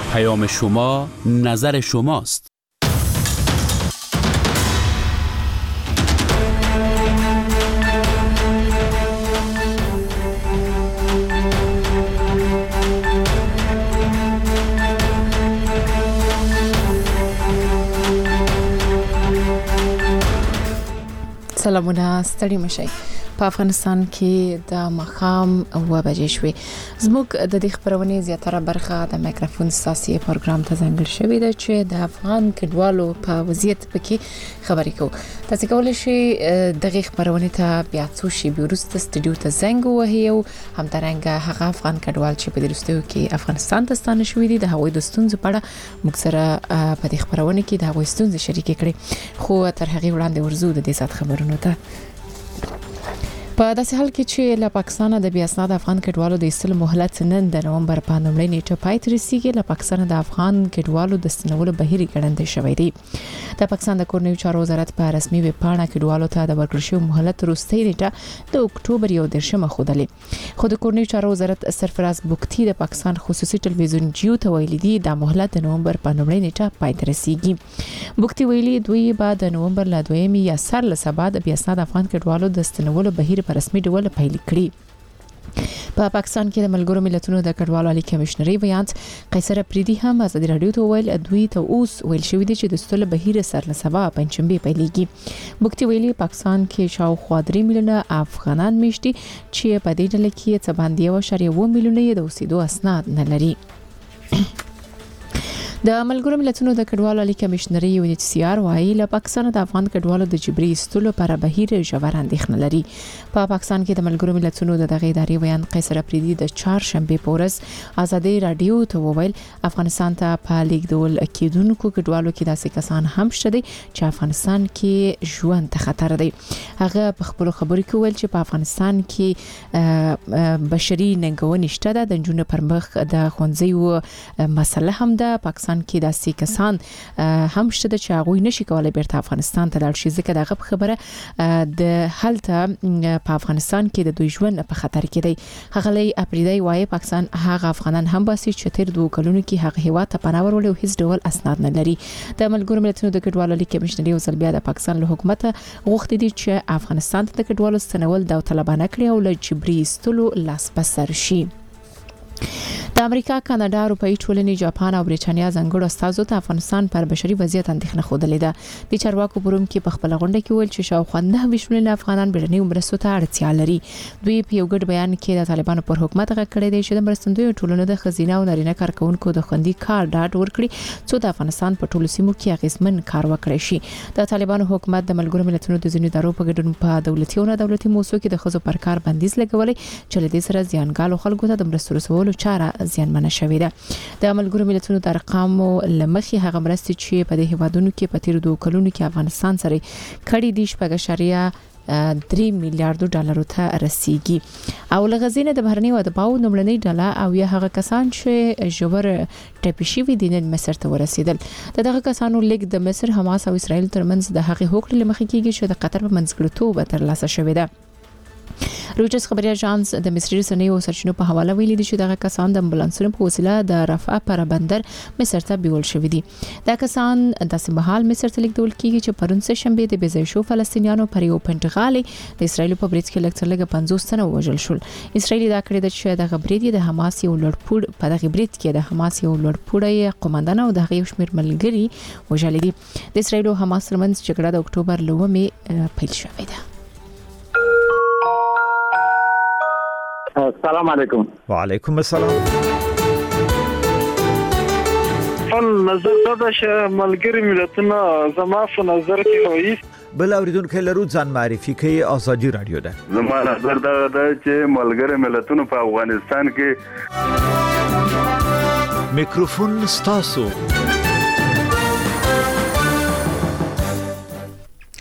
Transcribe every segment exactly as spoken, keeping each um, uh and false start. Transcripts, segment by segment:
پیام شما نظر شماست. سلامونه، ستړي مشئ. په افغانستان کې د مخام اوه بجې شوې. زموږ د دې خبرونې زیاتره برخه د مایکروفون ساسي پروګرام ته ځانګړې شوې ده چې د افغان کډوالو په وضعیت پکې خبرې کوو. تاسو کولای شئ دغه خبرونې ته بیا څو شی وروسته سټډیو ته زنګ ووهئ او همدارنګه هغه افغان کډوال چې په دې وروستیو کې افغانستان ته ستانه شوي دي د هغوی د ستونزو په اړه موږ سره په دې خبرونه کې د هغوی ستونزې شریکې کړې. خو تر هغه وړاندې ورزو د دې سات خبرونو ته. په داسې حال کې چې له پاکستان د بیا اسناد افغان کډوالو د ایستلو مهلت نن د نومبر په لومړۍ نیټه پای ته رسیدي، له پاکستان د افغان کډوالو د ستنولو بهیر ګړندې شوی دی. د پاکستان د کورنیو چارو وزارت په رسمي ویب پاڼه کډوالو ته د ورکړل شوی مهلت وروستۍ نیټه د اکتوبر یو دیرشمه ښودلې، خو د کورنیو چارو وزارت سرفراز بوکتی د پاکستان خصوصي ټلویزیون جیو ته ویلي دي د مهلت د نومبر په لومړۍ نیټه پای ته رسیدي. بوکتی ویلي دوی به د نومبر ل دویمې یا سر له سبا د بیا اسناد افغان کډوالو د ستنولو بهیر په رسمي ډول پیل کړي. په پاکستان کې د ملګرو ملتونو د کډوالو عالی کمشنري ویانت قیصر پریدي هم ازادي رادیو ته ویل دوی ته اوس ویل شوی دی چې د ستل بهیر سر له سبا پنځمبه پیلېږي. بوکتی ویلي پاکستان کې شاوخوا درې میلیونه افغانان میشتي چې په دې ډله کې څه باندې یو اشاریه اووه میلیونه د اوسېدو اسناد نه لري. د ملګرو ملتونو د کډوالو عالی کمشنري یو ایچ سی آر وايي له پاکستان د افغان کډوالو د جبري استلو پر بهیر ژور اندېښنه لري. په پا پاکستان کې د ملګرو ملتونو د دغه ادارې ویان قیصر افریدي د چهارشنبه په ورځ ازادي رادیو ته وویل افغانستان ته په لیکدول کېدونکو کډوالو کې داسې کسان هم شته دي چې افغانستان کې ژوند ته خطر دی. هغه په خپل خبرو کې ویل چې په افغانستان کې بشري ننګونې شته ده، د جنونو پر مخ د خونځیو مسله هم ده. پاکستان کې داسې کسان هم شته چې هغه نشي کولای بیرته افغانستان ته لاړ شي، ځکه دغه خبره د هلته په افغانستان کې د دوی ژوند په خطر کې دی. هغه لې اپریدي وايي پاکستان هغه افغانان هم باسي چې تیر دوه کلونو کې هغه هیواد ته پناه ورولې او هیڅ ډول اسناد نه لري. د ملګرو ملتونو د کډوالو عالی کمشنري او بیا د پاکستان له حکومت غوښتي دي چې افغانستان ته د کډوالو ستنول داوطلبانه کړي او له جبري استلو لاس بسر شي. د امریکا، کاناډا، اروپאי ټولنې، جاپان او بریټانیا ځانګړو استازو ته افغانستان پر بشري وضعیت اندېښنه خوده ده. د چارواکو پروم کې په خپل غونډه کې ویل چې شاوخوا نه ویشمل افغانان بیرنۍ مرستو ته اړتیا لري. دوی په یو ګډ بیان کې د طالبانو پر حکومت غږ کړی دی چې د مرستندوی ټولنو د خزینه او نارینه کارکونکو د خوندي کار ډاډ ورکړي څو د افغانستان په ټولو سیمو کې اغیزمن کار وکړي شي. د طالبانو حکومت د ملګرو ملتونو د ځینو ادارو په ګډون په دولتي او نه دولتي موسسو کې د خزو پر کار بندیز لګولې چې له دې سره زیانګالو خلکو ته د مرستو رسولو چاره زیانمنه شوې ده. د ملګرو ملتونو د ارقامو لمخې هغه مرستې چې په دې هیوادونو کې په تیر دوه کلونو کې افغانستان سره کړي دي شپږ اشاریه درې میلیارډ ډالر ته رسیدي. او لغزینه د بهرنی ودباو نمړنۍ ډله او یا هغه کسان چې جوړ ټپي شوي دي نن مصر ته ورسیدل. دغه کسانو لیک د مصر، حماس او اسرائیل ترمنځ د هغه حقوق لمخې کېږي چې د قطر په منځګړیتوب ترلاسه شوې ده. رویټرز خبري اژانس د مصري رسنیو سرچینو په حواله ویلي دي چې دغه کسان د امبولانسونو په وسیله د رفح پر بندر مصر ته بیول شوي دي. دا کسان د سیمهال مصر ته لیکدول کیږي چې پرون سه شنبه د بېځای شو فلسطینیانو پر یو پنټغالي د اسرایل په برید کې لکټر لګ پنځوس تنه وژل شول. اسرایل دا کړی د چې د غبرید د حماس یو لړپوړ په دغه برید کې د حماس یو لړپوړی قوماندان او د هغې شمیر ملګری وژل دي. د اسرایل او حماس ترمنځ جګړه د اکتوبر لومې پیل شوې ده. السلام علیکم. وعلیکم السلام. فل نظر دا چې ملګری ملتونه زما په نظر کې وایي بل اوریدونکو لرو ځان معرفي کوي. ازادي رادیو ده. زما نظر دا ده چې ملګری ملتونه په افغانستان کې میکروفون ستاسو.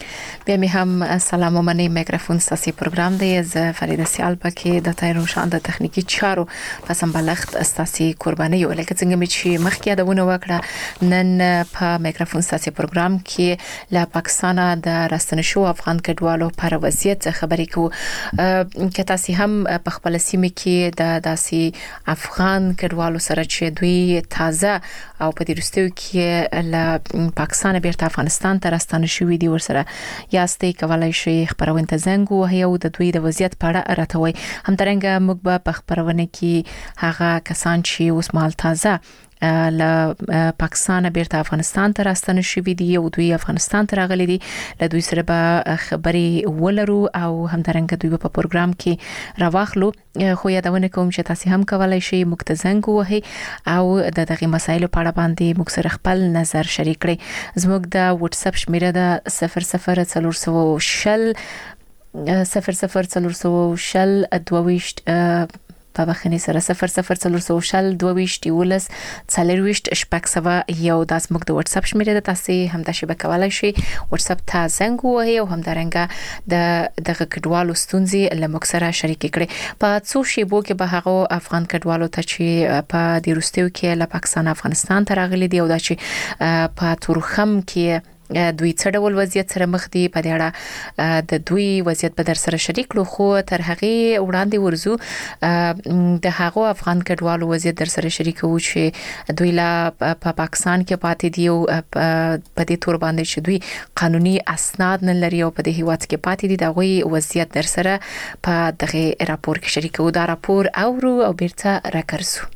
بیا می هم سلام و منی میکروفون ساسی پروگرام دی از فرید سیال پکې د تایروشان د تخنیکی چارو پسم بلخت ساسی قربانی یو لکه څنګه می چې مخکې یادونه وکړه نن په میکروفون ساسی پروگرام کې لا پاکستان د راستنشو افغان کډوالو پر وضعیت خبرې کو که تاسو هم په خپل سیمه کې د داسي افغان کډوالو سره چې دوی تازه او په دې رستو کې لا پاکستان بیرته افغانستان ته راستنشو دي ورسره یاستي کولای شي خبرونه ته زنګ وهي او د دوی د وضعیت په اړه راټوي همدارنګه موږ به په خبرونه کې هغه کسان چې اوس مال تازه ل پاکستان بیرته افغانستان ته راستنه شوی دی او دوی افغانستان ته راغلي دي له دوی سره به خبري ولرو او همدارنګه دوی په پروګرام کې راوخلو خو یادونه کوم چې تاسو هم کولای شئ مکتزنګ وهي او د دغه مسایلو په اړه باندې موږ سره خپل نظر شریک کړئ زموږ د واتس اپ شمیره د صفر صفر څلور شل صفر صفر څلور شل دوه په بخنی سره صفر صفر څلور شل دوه ولس څلرويشت شپږ سوه یو د اسمک د واتس اپ شمیره د تاسو هم د شبکې کولای شي واتس اپ ته زنګ وهي او هم درنګه د دغه کډوالو ستونزې لمک سره شریک کړي په څو شیبو کې به هغه افغان کډوالو ته چې په د روستیو کې له پاکستان افغانستان ته راغلي دی او د چې په تورخم کې دوی څه ډول وضعیت سره مخ دي په دې اړه د دوی وضعیت په در سره شریک لو خو تر هغه وړاندې ورزو د هغه افغان کډوالو وضعیت در سره شریک وو چې دوی لا په پاکستان کې پاتې دي او په دې تور باندې چې دوی قانوني اسناد نه لري او په دې هیواد کې پاتې دي د غوي وضعیت در سره په دغه راپور کې شریک وو دا راپور اورو او بیرته راکرسو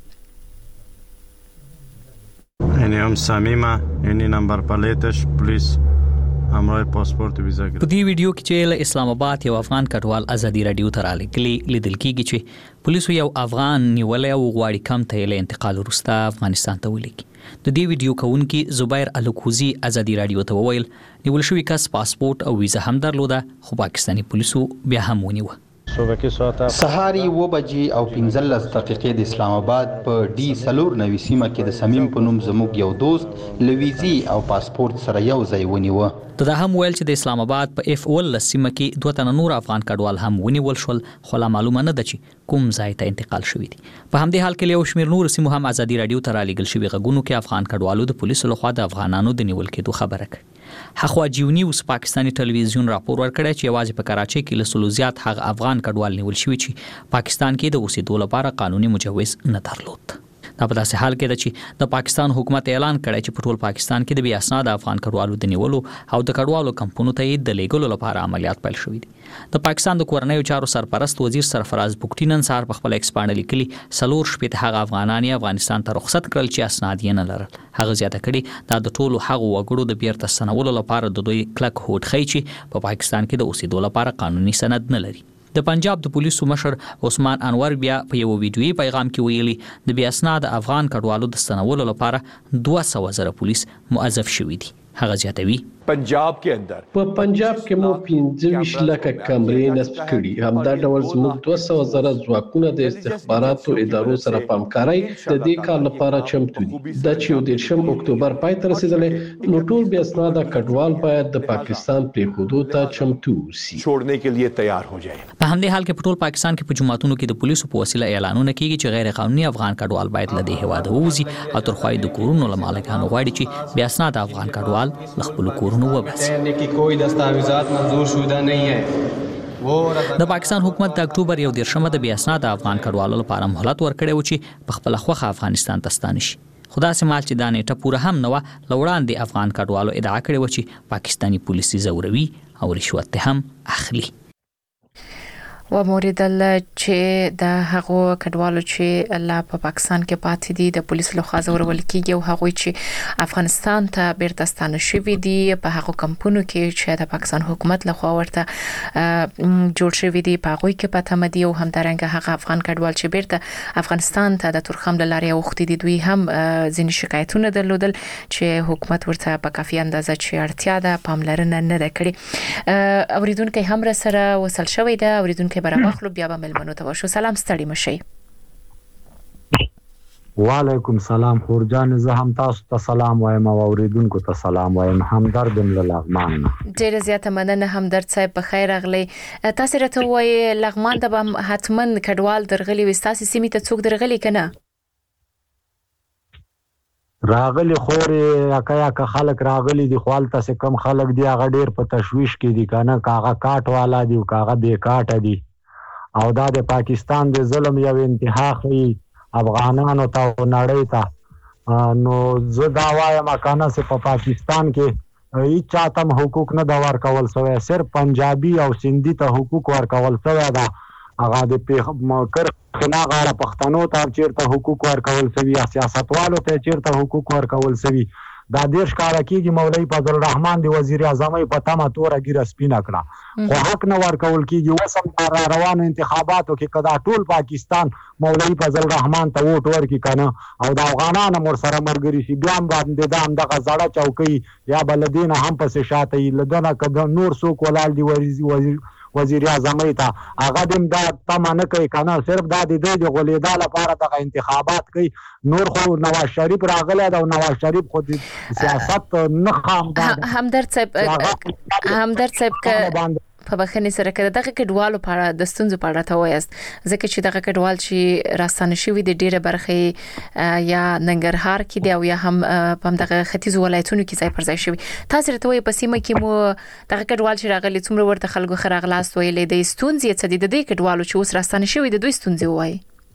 یعنی هم صمیمه یعنی نمبر پلیتش پولیس همراه پاسپورت ویزا ګر په دې ویډیو کې چې اسلام آباد یو افغان کډوال ازادي رادیو ته رالیکلي لیدل کیږي چې پولیسو یو افغان نیولې او غواړي کم ته له انتقال وروسته افغانستان ته ولیکي د دې ویډیو کوونکی زبیر الکوزی ازادي رادیو ته وویل نیول شوی کس پاسپورت او ویزا هم درلوده خو پاکستاني پولیسو بیا هم ونیوه سهاري و بجې او پنځلس دقیقې د اسلام آباد په ډي سلور نوي سیمه کې د سمیم په نوم زموږ یو دوست لویزي او پاسپورت سره یو ځای ونیوه دا هم ویل چې د اسلام آباد په اف اول سیمه کې دوه تن نور افغان کډوال هم ونیول شول خو لا معلومه نه ده چې کوم ځای ته انتقال شوی دي په همدې حال کې یو شمیر نور سیمو هم ازادي رادیو ته رالیږل شوی غږونو کې افغان کډوالو د پولیسو لخوا د افغانانو د نیول کېدو خبره کړې هغه جیو نیوز پاکستاني ټلویزیون راپور ورکړی چې یوازې په کراچۍ کې له سلو زیات هغه افغان کډوال نیول شوی چې پاکستان کې د اوسېدو لپاره قانوني مجوز نه درلود دا په داسې حال کې ده چې د پاکستان حکومت اعلان کړی چې په ټول پاکستان کې د بې اسناد افغان کډوالو د نیولو او د کډوالو کمپونو ته د لیږلو لپاره عملیات پیل شوي دي د پاکستان د کورنیو چارو سرپرست وزیر سرفراز بوکټي نن سهار په خپل ایکس باندې لیکلي څلور شپېته هغه افغانان یې افغانستان ته رخصت کړل چې اسناد یې نه لرل هغه زیاته کړي دا د ټولو هغو وګړو د بیرته ستنولو لپاره د دوی کلک هوډ ښیي چې په پاکستان کې د اوسېدو لپاره قانوني سند نه لري د پنجاب د پولیسو مشر عثمان انور بیا په یو ویډیويي پیغام کې ویلي د بیا اسناد افغان کډوالو د ستنولو لپاره دوه سوه زره پولیس موظف شوي دي هغه زیاتوي پنجاب کې اندر په پنجاب کې مو پنځه ویشت لکه کمرې نصب کړي همدا ډول زموږ دوه سوه زره ځواکونه د استخباراتو ادارو سره په همکارۍ د دې کار لپاره چمتو دي دا چې یو دېرشم اکتوبر پای ته رسیدلې نو ټول بیا اسناده کډوال باید د پاکستان پریښودو ته چمتو اوسي छोड़ने के लिए तैयार हो जाए په همدې حال کې په ټول پاکستان کې په جماعتونو کې د پولیسو په وسیله اعلانونه کیږي چې غیر قانوني افغان کډوال باید له دې هواده ووځي او تر خوای د کورونو له مالکانو غواړي چې بیا اسناد افغان کډوال له خپل کورونو وباسي की कोई दस्तावेजात मंजूर शुदा नहीं है د پاکستان حکومت د اکتوبر یو دیرشمه د بیا اسناد افغان کډوالو لپاره مهلت ورکړی و چې په خپل خوخه افغانستان ته ستانه شي خدا سي مال چې دا نیټه پوره هم نه و لوړاندې افغان کډوالو ادعا کړې و چې پاکستاني پولیسي زوروي او رشوت هم اخلي و موریدل چې د هغو کډوالو چې الله په پاکستان کې پاتې دي د پولیسو لخوا زورول کیږي او هغه چې افغانستان ته بیرته ستانه شوي دي په هغو کمپونو کې چې د پاکستان حکومت لخوا ورته جوړ شوي دي په هغه کې پته مدي او همدارنګه هغه افغان کډوال چې بیرته افغانستان ته د تورخم لارې اوختي دي دوی هم ځینې شکایتونه درلودل چې حکومت ورته په کافي اندازه چې اړتیا ده پاملرنه نه کړې اوریدونکو هم را سره وصل شوی ده اوریدونکو برابر بیا به ملمنو ته وشو سلام ستړي مشي وعلیکم سلام خورجان، زه هم تاسو ته سلام وایم او اوریدونکو ته سلام وایم. همدرد له لغمان. ډیره زیاته مننه همدرد صاحب، په خیر راغلی. تاسو راته وایي لغمان ته به حتمن کډوال درغلي وي، تاسو سیمې ته څوک درغلي کنه؟ راغلي خورې اکا یا خلک راغلي دي، خو هلته کم خلک دي هغه ډیر په تشویش کې دي کنه، کاغه کاټ والا دي او کاغه بې کاټه دي، او دا د پاکستان د ظلم یو انتها خي افغانانو ته او نړۍ ته. نو زه دا وایم کنه چې په پاکستان کې هیڅ چاته حقوق نه دا ورکول شوی، صرف پنجابي او سندي ته حقوق ورکول شوی دا. هغه د پیغمبر خنا غاړه پښتنو ته چیرته حقوق ورکول شوی یا سیاستوالو ته چیرته حقوق ورکول شوی. دا دیش کال کېږي مولوی فضل الرحمن د وزیر اعظم په تمه توره ګیره سپینه کړه، خو حق نه ورکول کېږي. اوس هم را روانو انتخاباتو کې که دا ټول پاکستان مولوی فضل الرحمن ته ووټ ورکړي که نه او د افغانان هم ورسره ملګري شي، بیا هم باندې دا همدغه زړه چوکۍ یا به له دې نه هم پسې شاته وي. له ده نه که نور څوک ولاړ دي وزیر اعظم ته، هغه دې دا تمه نه کوي که نه، صرف دا د دوی د غولېدا لپاره دغه انتخابات کوي. نور خو نواز شریف راغلی دی او نواز شریف خو د سیاست نه خام همدرد صاحب همدرد صاحب په بخښنې سره که دغه کډوالو په اړه د ستونزو په اړه ته وایاست، ځکه چې دغه کډوال چې راستانه شوي دي ډېره برخې یا ننګرهار کې دي او یا هم په همدغه ختیځو ولایتونو کې ځای پر ځای شوي. تاسو راته وایئ په سیمه کې مو دغه کډوال چې راغلي څومره ورته خلکو ښه راغلاست ویلې دي، ستونزې څه دي د دې کډوالو چې اوس راستانه شوي د دوی ستونزې ووایي؟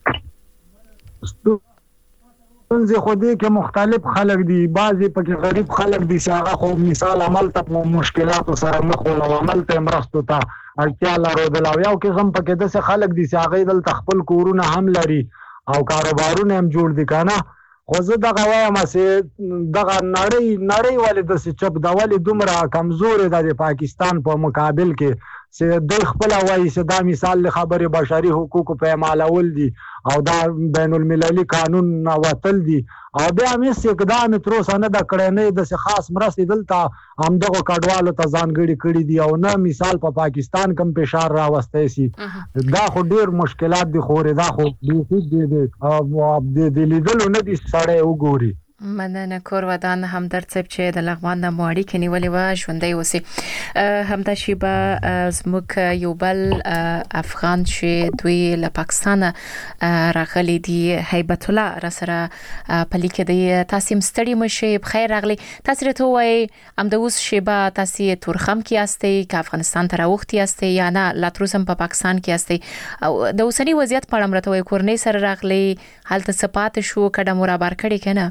ستونزې خو دې کې مختلف خلک دي، بعضې پکې غریب خلک دي چې هغه خو مثال عمل ته مشکلاتو سره مخ ول او عمل ته مرستو ته اړتیا لرودل، او یو قسم پکې داسې خلک دي چې هغوی دلته خپل کورونه هم لري او کاروبارونه هم جوړ دي که نه. خو زه دغه وایم چې دغه نړۍ نړۍ ولې داسې چپ ده، ولې دومره کمزورې ده د پاکستان په مقابل کې چې دوی خپله وایي چې دا مثال د خبرې بشري حقوقو پیمالول دي او دا بین المللي قانون نه وتل دي، او بیا هم هېڅ اقدام یې تر اوسه نه ده کړی، نه یې داسې خاص مرستې دلته همدغو کډوالو ته ځانګړي کړي دي، او نه مثال په پاکستان کوم فشار راوستی سي. دا خو ډېر مشکلات دي خورې، دا خو بیخي د لیدلو نه دي سړی وګوري. مننه کور ودان همدرد صاحب چې د لغمان نه مو اړیکې نیولې وه، ژوندی اوسئ. همدا شیبه زموږ یو بل افغان چې دوی له پاکستانه راغلي دي، هیبت الله راسره په لیک دی. تاسو هم ستړي مه شئ، بخیر راغلی. تاسو راته ووایئ همدا اوس شیبه تاسو تورخم کې یاستئ که افغانستان ته راوختي یاستئ یا نه لا تر اوسه هم په پاکستان کې یاستئ، او د اوسني وضعیت په اړه هم راته ووایئ. کورنۍ سره راغلی، هلته څه پاتې شو، کډه مو رابار کړې که نه؟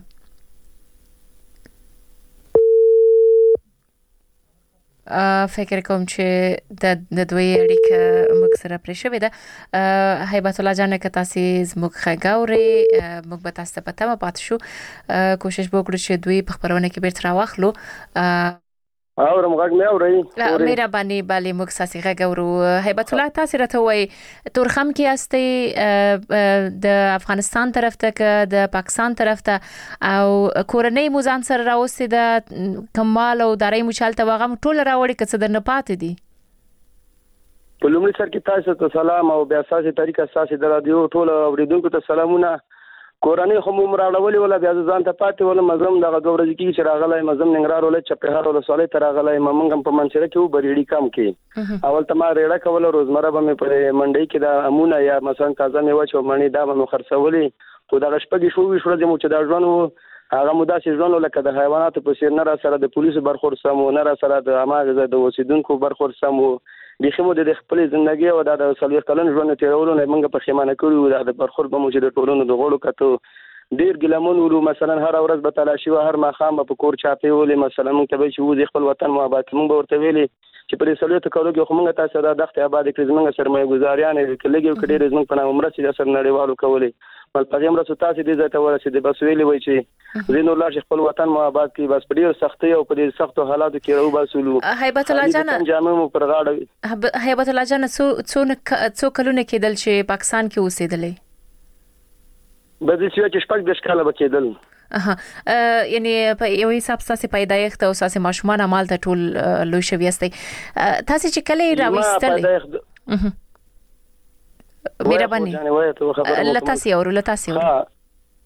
فکر کوم چې د د دوی اړیکه موږ سره پرې شوې ده. هیبت الله جان که تاسو زموږ خګاوري موږ به تاسو ته پته پات شو، کوشش وکړو چې دوی په خبرونه کې بیرته راوخلو. اورم غږ مې اوري مهرباني بالي موږ ساسي غږورو. هیبت الله تاسو راته وایي تورخم کې یاستئ د افغانستان طرف ته که د پاکستان طرف ته، او کورنۍ مو ځان سره راوستي د کمال او دارای مو چالت واغم ټول راوړي که څه درنه پاتې دي؟ په لومړي سر کې تاسو ته سلام او بیا اساسي طریقه اساسي د رادیو ټول اوریدونکو ته سلامونه. کورنۍ خو مو مراړولې ولا بیا ځان ته پاتې ولا مزم دغه دوه ورځې کې چې راغلی مزم ننګرهار ولایت چپرهار ولسوالۍ ته راغلی، موږ هم په منصره کې و بریړي کم کې اول ته ما ریړه کوله، روزمره به مې په منډۍ کې د امونه یا مثلا تازه میوه چې مڼې دا به مې خرڅولې، خو دغه شپږ شو ویش ورځې مو چې دا ژوند و هغه مو داسې ژوند و لکه د حیواناتو په څېر، نه را سره د پولیسو برخورد سم و، نه را سره د هماغه د اوسېدونکو برخورد سم و. بیخي مو د خپلې زندګۍ او د څلوېښت کلن ژوند تېرولو نه موږ پښیمانه کړي وو. د برخورد به مو چې د ټولنو د غړو کتو ډیر ګلمون ولو، مثلا هر ورځ به تلاشي و، هر ماښام به په کور چاپې ولې، مثلا موږ ته به چې وځي خپل وطن مو آباد کړو، موږ به ورته ویلې چې په دې څلوېښتو کالو کې خو موږ تاسو دا دښتې آبادې کړې، زموږ سرمایه ګزاریان یې که لږې که ډېرې زموږ په نامه مرستې د سر نړیوالو کولې، بل په هغې مرستو تاسې دې ځای ته ورسېدې، بس ویلې وایي چې ځینې نور لاړ شي خپل وطن مو آباد کړي، بس په ډېر سختۍ او په دې سختو حالاتو کې راوباسولو. هیبت الله جانه جامې مو پر غاړه. هیبت الله جانه څو کلونه کېدل چې پاکستان کې اوسېدلې؟ به دې چې شپږ دېرش کاله به کېدل. اها یعنی په یو حساب تاسو پیدایښت او تاسو ماشومان عمل ته ټول لوی شوی یاستئ. تاسو چې کله راوستل مهرباني لتاسي اورو لتاسي اورو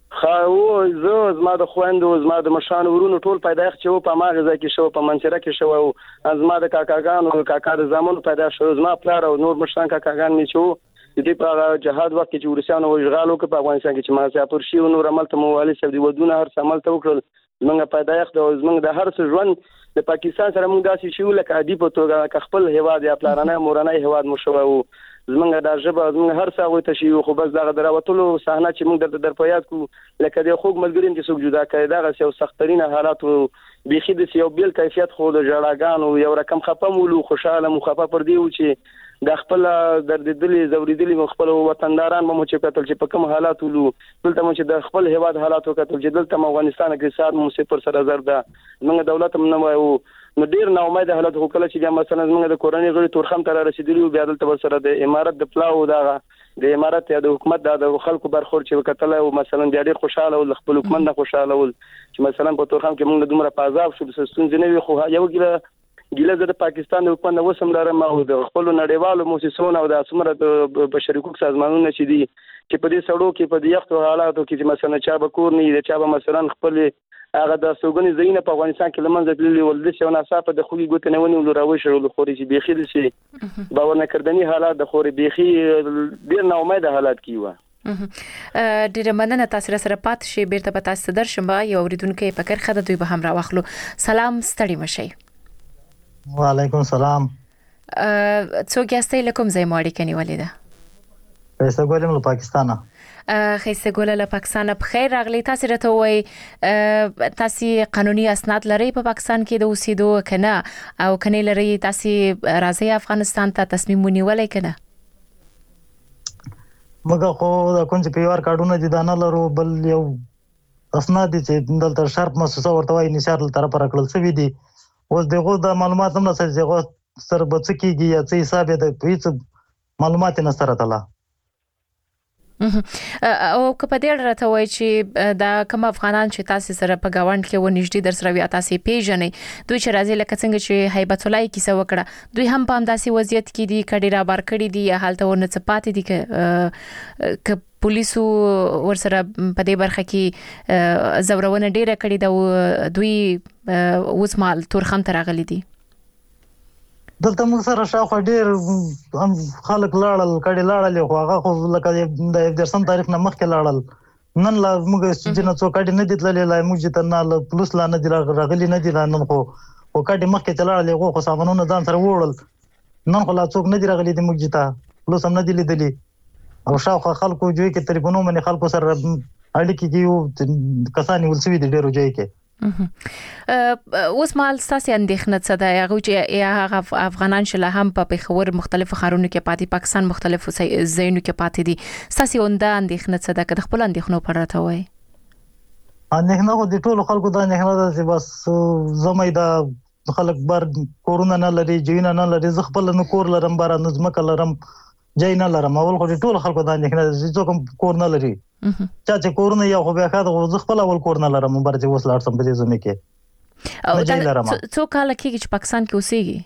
خو زه زما د خويندو زما د مشان ورونو ټول پیدایښت چې په ماغه ځای کې شو په منصره کې شو او زما د کاکاګانو کاکا د زامنو پیدا شو زما پلار او نور مشان کاکاګان می شو د دې په جهاد وخت کې چې ورسانو وشغالو کې په افغانستان کې چې ما سیاپور شي او نور عمل ته موالي شو دی ودونه هر څه عمل ته وکړل زمونږ پیدایښت او زمونږ د هر څه ژوند د پاکستان سره موږ داسې شو لکه عادي په توګه خپل هواد یا پلارانه مورانه هواد مو شو او زمونږ د ژبه زمونږ هر څه وي تشي خو بس دغه دراوتلو صحنه چې موږ د درپیات کو لکه د خوګ ملګرین چې څوک جدا کړي دغه یو سخترینه حالات بيخي د یو بیل کیفیت خو د جړاګانو یو رقم خپه مولو خوشاله مخفف پر دی و چې د خپل درددلي زوریدلي خپل وطنداران مو چې کتل چې په کوم حالات ولو دلته مو چې د خپل هواد حالات کتل چې دلته افغانستان کې سات مو صفر سره زر ده موږ دولت هم نه وایو نو ډیر نو امید حالت خو کله چې مثلا موږ د کورنۍ غړي تورخم ته رسیدلی او بیا دلته سره د امارت د پلاو دغه د امارت یا د حکومت د خلکو برخور چې وکټل او مثلا ډیر خوشاله او خپل حکومت نه خوشاله ول چې مثلا په تورخم کې موږ دومره پازاب شو د ستونزې نه وي خو یو ګیله ګیله د پاکستان د حکومت وسم لرم او د خپل نړیوالو موسسونو او د اسمره د بشري حقوق سازمانونو چې دي چې په دې سړو کې په دې یختو حالاتو کې چې مثلا چا به کور نه چا به مثلا خپل هغه د سوګنی زینه په افغانستان کې لمنځه تللی ول د څو ناصافه د خوې ګوت نه ونی ولراوي شو د خوري چې بيخي د شي باور نه کردنی حالات د خوري بيخي ډیر نه امید حالات کیوه ډیره مننه تاسو سره پات شي بیرته په تاسو درشم یو اوریدونکو په کر خده دوی به هم راوخلو سلام ستړي مشي وعلیکم السلام څوک یاستئ لکم زې ماړی کني ولیدا پیسې ګولم له پاکستانه خیسه ګوله له پاکستانه بخیر راغلی تاسو راته وای تاسو قانوني اسناد لري په پاکستان کې د اوسېدو کنه او کني لري تاسو راځي افغانستان ته تصمیم ونیولای کنه مګه خو د کوم چې پیوار کارډونه دي دانه لرو بل یو اسناد چې دلته شرط مسوسه ورته وای نشار له طرف راکړل سوي دي اوس دغه د معلومات هم نه سره سره بچکیږي یا څه حساب د هیڅ معلومات نه سره تلا او کله دې راته وای چې دا کوم افغانان چې تاسو سره په گاوند کې ونیږدي در سره وي تاسو پیژنې دوی چې راځي لکه څنګه چې هیبت الله کیسه وکړه دوی هم په همداسي وضعیت کې دي کډی را بار کړی دي یا حالت ورنه څپاتې دي ک پولیسو ورسره په دې برخه کې زورونه ډیره کړی دا دوی اوس مال تورخم ته راغلي دي دلته موږ سره شاوخوا ډیر هم خلک لاړل کډي لاړل خو هغه خو لکه د درسم تاریخ نه مخکې لاړل نن لا موږ چې نه څو کډي نه دي تللې لا موږ ته نه پولیس لا نه دي راغلي نه دي نن خو او کډي مخکې تلاړل خو سامانونه ځان سره وړل نن خو لا څوک نه دي راغلي د موږ ته پولیس هم نه دي لیدلي او شاوخوا خلکو جوړ کې ټلیفونو باندې خلکو سره اړیکې کیو کسانی ولسوي دي ډیرو ځای کې اوس مال تاسو اندېښنه څه ده هغه چې افغانان شله هم په پیښور مختلفو ښارونو کې پاتې پاکستان مختلفو ځایونو کې پاتې دي تاسو اونده اندېښنه څه ده که خپل اندېښنو پر راته وای اندېښنه خو د ټولو خلکو د اندېښنه ده چې بس زمای دا خلک بار کورونه نه لري جوینه نه لري زه خپل نه کور لرم بار نه ځمکه لرم جای نه لرم اول خو د ټولو خلکو د اندېښنه ده چې څوک کور نه لري چا چې کورونه یو خو بیا خاطر زه خپل اول کور نه لرم بار چې وسلار سم په دې زمي کې او څو کال کې چې پاکستان کې اوسېږي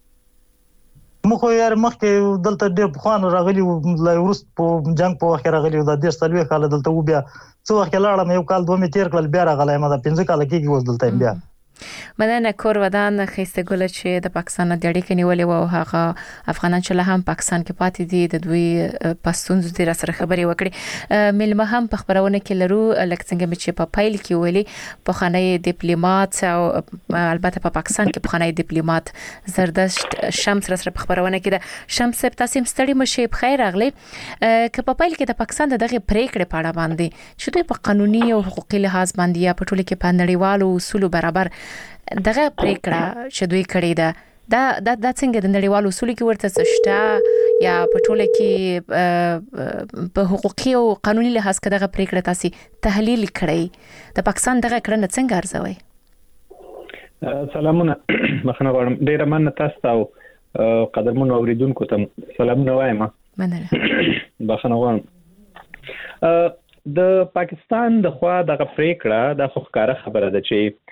مخ یې مخکې دلته ډېر خوان راغلی لا ورست په جنگ په وخت راغلی د دې سلوي کال دلته و بیا څو وخت لاړم یو کال دوه می تیر کړل بیا راغلی ما د پنځه کال کې اوس دلته بیا مننه کور ودان خسته ګل چې د پاکستان د اړیکې نیولې و هغه افغانان چې له هم پاکستان کې پاتې دي د دوی پښتون د سره خبرې وکړي ملما هم په خبرونه کې لرو لکه څنګه چې په پایل کې ویلي په خانه ډیپلوماټ او البته په پاکستان کې په خانه ډیپلوماټ زردشت شمس سره په خبرونه کې د شمس تاسو ستړي مشه په خیر اغلی ک په پایل کې د پاکستان دغه پریکړه پاړه باندې چې دوی په قانوني او حقوقي لحاظ باندې یا په ټولو کې په نړیوالو اصول برابر دغه پریکړه چې دوی کړې ده دا د د څنګه د نړیوالو اصول کې ورته څشته یا په ټوله کې په حقوقي او قانوني لحاظ کې دغه پریکړه تاسو تحلیل کړئ د پاکستان دغه کړنه څنګه ارزوي سلامونه مخنه غواړم ډیره مننه تاسو ته قدرمن اوریدونکو ته سلامونه وایم مننه بخنه غواړم د پاکستان د خوا دغه پریکړه د خخکاره خبره ده چې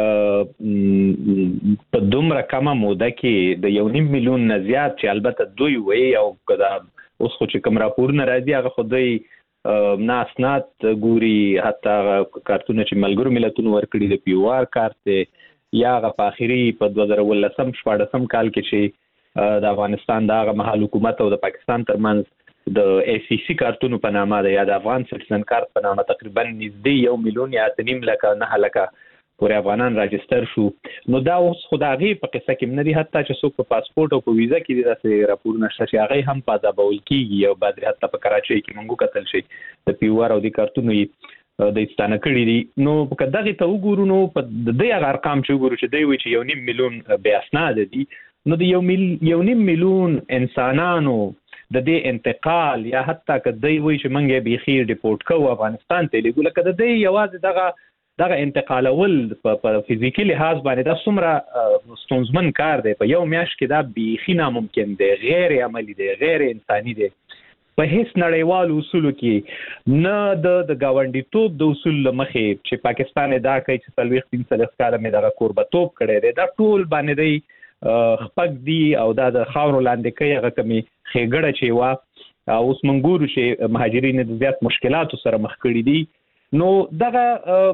په دومره کمه موده کې د یو نیم میلیون نه زیات چې البته دوی وایي او کدا اوس خو چې کوم راپورونه راځي هغه خو دوی ناسنات ګوري، حتی کارتونه چې ملګرو ملتونو ورکړي د پی او آر کارت دی، یا هغه په آخري په دوه زره ولسم شپاړسم کال کې چې د افغانستان د هغه مهال حکومت او د پاکستان ترمنځ د ای سی سی کارتونو په نامه ده یا د افغان سټیزن کارت په نامه تقریبا نږدې یو میلیون یا اته نیم لکه نه لکه پورې افغانان راجستر شو. نو دا اوس خو د هغې په قصه کې نه دي، حتی چې څوک په پاسپورټ او په ویزا کې دي داسې راپورونه شته چې هغې هم پازابول کېږي او بعضې حتی په کراچۍ کې موږ وکتل شي د پی او آر او د کارتونو یې د استانه کړي دي. نو که دغې ته وګورو نو په د دې هغه ارقام چې وګورو چې دی وایي چې یو نیم میلیون بې اسناده دي، نو د یو میل یو نیم میلیون انسانانو د دې انتقال یا حتی که دی وایي چې موږ یې بیخي ډیپورټ کوو افغانستان ته لېږو، لکه د دی یوازې دغه دغه انتقالول په فزیکي لحاظ باندې دا څومره ستونزمن کار دی. په یو میاشت کې دا بیخي ناممکن دی، غیر عملي دی، غیر انساني دی. په هیڅ نړیوالو اصولو کې نه د د ګاونډیتوب د اصول له مخې چې پاکستان دا کوي چې څلوېښت پنځلس کاله مې دغه کوربتوب کړی دی، دا ټول باندې دی خپک دي او دا د خاورو لاندې کوي هغه کمې ښېګړه چې وه. اوس موږ ګورو چې مهاجرین د زیات مشکلاتو سره مخ کړي دي. نو دغه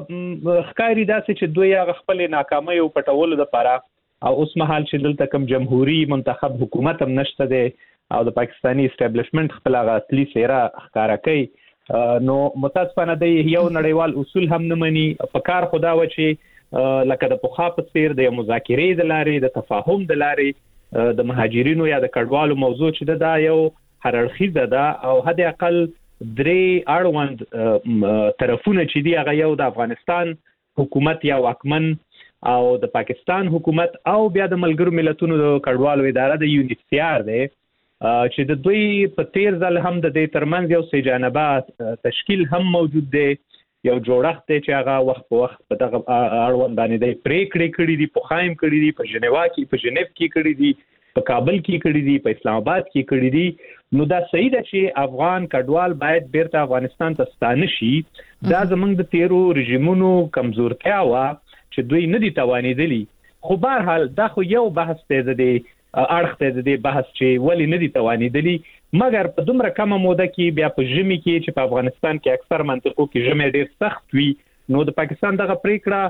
ښکاري داسې چې دوی هغه خپلې ناکامۍ او پټولو دپاره او اوس مهال چې دلته کوم جمهوري منتخب حکومت هم نشته دی او د پاکستاني اسټابلیشمنټ خپل هغه اصلي څېره ښکاره کوي، نو متاسفانه دی یو نړیوال اصول هم نه مني. په کار خو دا وه چې لکه د پخوا په څېر د مذاکرې د لارې د تفاهم د لارې د مهاجرینو یا د کډوالو موضوع چې ده دا یو هر اړخیزه ده او حد اقل درې اړوند طرفونه چې دي هغه یو د افغانستان حکومت یا واکمن او د پاکستان حکومت او بیا د ملګرو ملتونو د کډوالو اداره د یو ان ایچ سی آر دی چې د دوی په تیر ځل هم د دې ترمنځ یو سه جانبه تشکیل هم موجود دی، یو جوړښت دی چې هغه وخت په وخت په دغه اړوند باندې دی پریکړې کړي دي، په خایم کړي دي، په ژنیوا کې په ژنیف کې کړي دي، په کابل کې کړي دي، په اسلام آباد کې کړي دي. نو دا صحیح ده چې افغان کډوال باید بیرته افغانستان ته ستانه شي. دا زموږ د تیرو رژیمونو کمزورتیا وه چې دوی نه دي توانېدلي. خو بهرحال دا خو یو بحث دی د دې اړخ دی د دې بحث چې ولې نه دي توانېدلي، مګر په دومره کمه موده کې بیا په ژمي کې چې په افغانستان کې اکثر منطقو کې ژمی ډېر سخت وي، نو د پاکستان دغه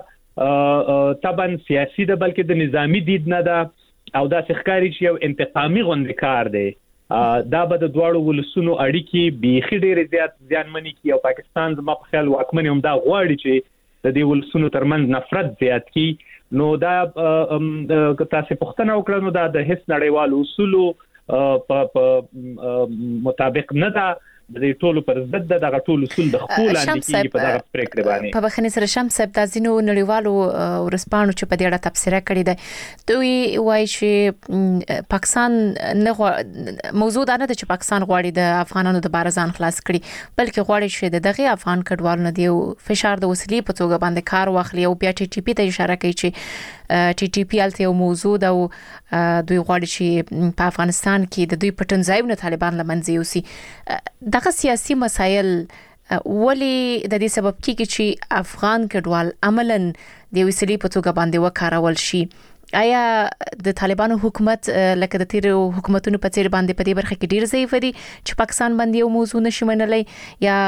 پریکړه طبعا سیاسي ده بلکې د نظامی دید نه ده او داسې ښکاري چې یو انتقامي غوندې کار دی. دا به د دواړو ولسونو اړیکې بیخي ډېرې زیات زیانمنې کړي او پاکستان زما په خیال واکمن هم دا غواړي چې د دې ولسونو ترمنځ نفرت زیات کړي. نو دا که تاسې پوښتنه وکړه نو دا د هیڅ نړیوالو اصولو په مطابق نه ده، د دې ټولو پر ضد ده. دغه ټول اصول د خپل لاندې کېږي په دغه پریکړې باندې. په بخښنې سره شمس صاحب، دا ځینو نړیوالو ورسپانو چې په دې اړه تبصره کړې ده دوی وایي چې پاکستان نه غواړي، موضوع دا نه ده چې پاکستان غواړي د افغانانو د بار ځان خلاص کړي، بلکې غواړي چې د دغه افغان کډوالو نه دی فشار د وسیلې په توګه باندې کار واخلي او بیا ټي ټي پی ته اشاره کوي چې ټي ټي پی الته یو موضوع ده او دوی غواړي چې په افغانستان کې د دوی پټنځایونه طالبان لمنځه یوسي. دغه سیاسي مسایل ولی د دې سبب کیږي چې افغان کډوال عملاً د وسیلې په توګه باندې وکارول شي؟ آیا د طالبانو حکومت لکه د تیر حکومتونو په څیر باندې په دې برخه کې ډیر ضعیف دي چې پاکستان باندې یو موضوع نشي منلای، یا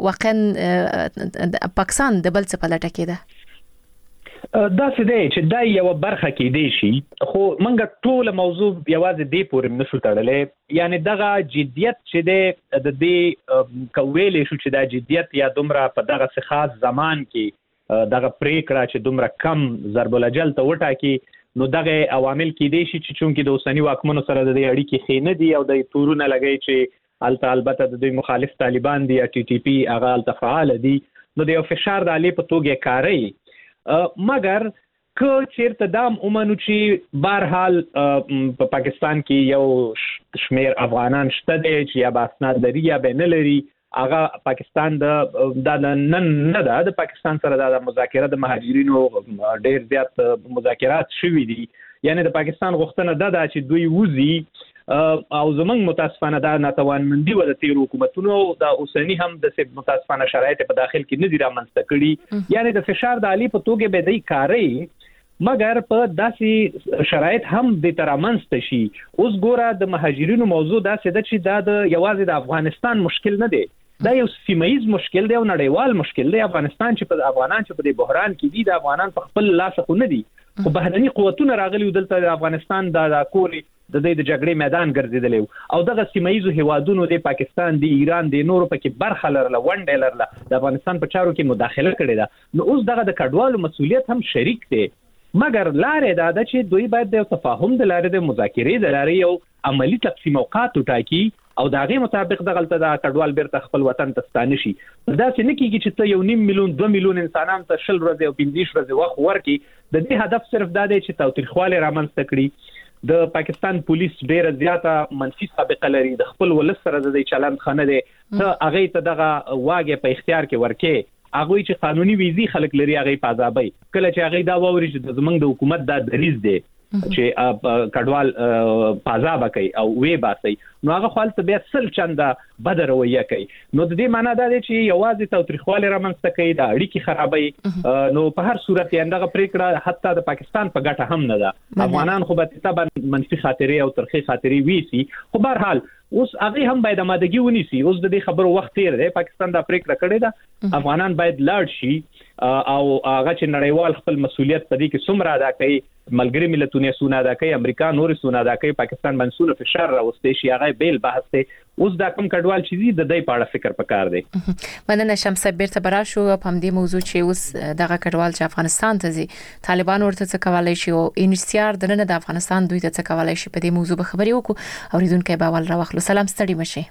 واقعا پاکستان د بل څه په لټه کې ده؟ دا څه دی چې دا یو برخه کې دی شي، خو منګه ټول موضوع یوازې دی پورې نشو تړلې. یعنی دغه جدیت چې دی د دې کویلې شو چې دا جدیت یا دومره په دغه خاص زمان کې دغه پریکړه چې دومره کم ضرب الاجل ته وټاکي، نو دغه عوامل کې دی شي چې چونکې د اوسنی واکمنو سره د دې اړیکې ښې نه دي او د تورونه لګي چې الته البته د دوی مخالف طالبان دي یا ټي ټي پی هغه الته فعال دي، نو د یو فشار د علی په توګه کاری. مګر که چیرته دام اومنو چې بهرحال په پاکستان کې یو شمیر افغانان شته دي چې یا باسناد لري یا به نه لري، هغه پاکستان د نن نه ده د پاکستان سره د مذاکره د مهاجرینو ډیر زیات مذاکرات شوي دي. یعنی د پاکستان غوښتنه ده چې دوی وزي او زمونږ متاسفانه دا ناتوانمندي و د تیرو حکومتونو د اوسنی هم د متاسفانه شرایط په داخل کې نه دي رامنځته کړي. یعنی د فشار د علی په توګه به دی کاری، مګر په داسې شرایط هم د ترامنځته شي. اوس ګوره د مهاجرینو موضوع داسې ده چې دا د یوازې د افغانستان مشکل نه دی، دا یو سیمایي مشکل دی او نړیوال مشکل دی. افغانستان چې په افغانان چې په دې بحران کې دي د افغانان په خپل لاس خو نه دي، خو بهرني قوتونه راغلي دلته د افغانستان د کور د دې د جګړې میدان ګرځیدلی او دغه سیمایي هیوادونو د پاکستان د ایران د نورو پکې برخه لرله ونډه لرله د افغانستان په چارو کې مداخله کړې ده. نو اوس دغه د کډوالو مسؤلیت هم شریک دی، مګر لارې دا ده چې دوی باید د تفاهم د لارې د مذاکرې د لارې یو عملی تقسیم اوقات وټاکي او د هغې مطابق دغلته د کډوال بیرته خپل وطن ته ستانه شي. داسې نه کېږي چې ته یو نیم میلیون دوه میلیون انسانانو ته شل ورځې او پنځه ورځې وخت ورکړي. د دې هدف صرف دا دی چې تاوتریخوالی رامنځته کړي. د پاکستان پولیس ډیره زیاته منفي سابقه لري، د خپل ولس سره د دې چلند ښه نه دی. ته هغې ته دغه واګې په اختیار کې ورکې، هغوی چې قانوني ویزې خلک لري هغې په عذابوي. کله چې هغې دا واوري چې زموږ د حکومت دا دریځ دی چې کډوال په عذابه کوي او وی باسي، نو هغه خو هلته بیا سل چنده بده رویه کوي. نو د دې معنا دا دی چې یوازې تاوتریخوالی رامنځته کوي، د اړیکې خرابوي. نو په هر صورت یې دغه پرېکړه حتی د پاکستان په ګټه هم نه ده. افغانان خو به طبعا منفي خاطرې او ترخې خاطرې ویسي، خو بهرحال اوس هغه هم باید آمادګي ونیسي. اوس د دې خبرو وخت تیر دی، پاکستان دا پرېکړه کړې ده، افغانان باید لاړ شي او هغه چې نړیوال خپل مسؤلیت په دې کې څومره ادا کوي، ملګري ملتونه سونه ادا کوي، امریکا نور سونه ادا کوي، پاکستان باندې سونه فشار راوستي شي، هغه بیل بحث دی. اوس دا کوم کډوال چې دي د دې په اړه فکر پکار دی. مننه شمس بیرته براشو په همدې موضوع چې اوس دغه کډوال چې افغانستان ته ځي طالبان ورته څه کولای شي او ان سي ار د نن د افغانستان دوی ته څه کولای شي، په دې موضوع به خبرې وکړو. اوریدونکو به اول راوخلو. سلام ستړي مشه.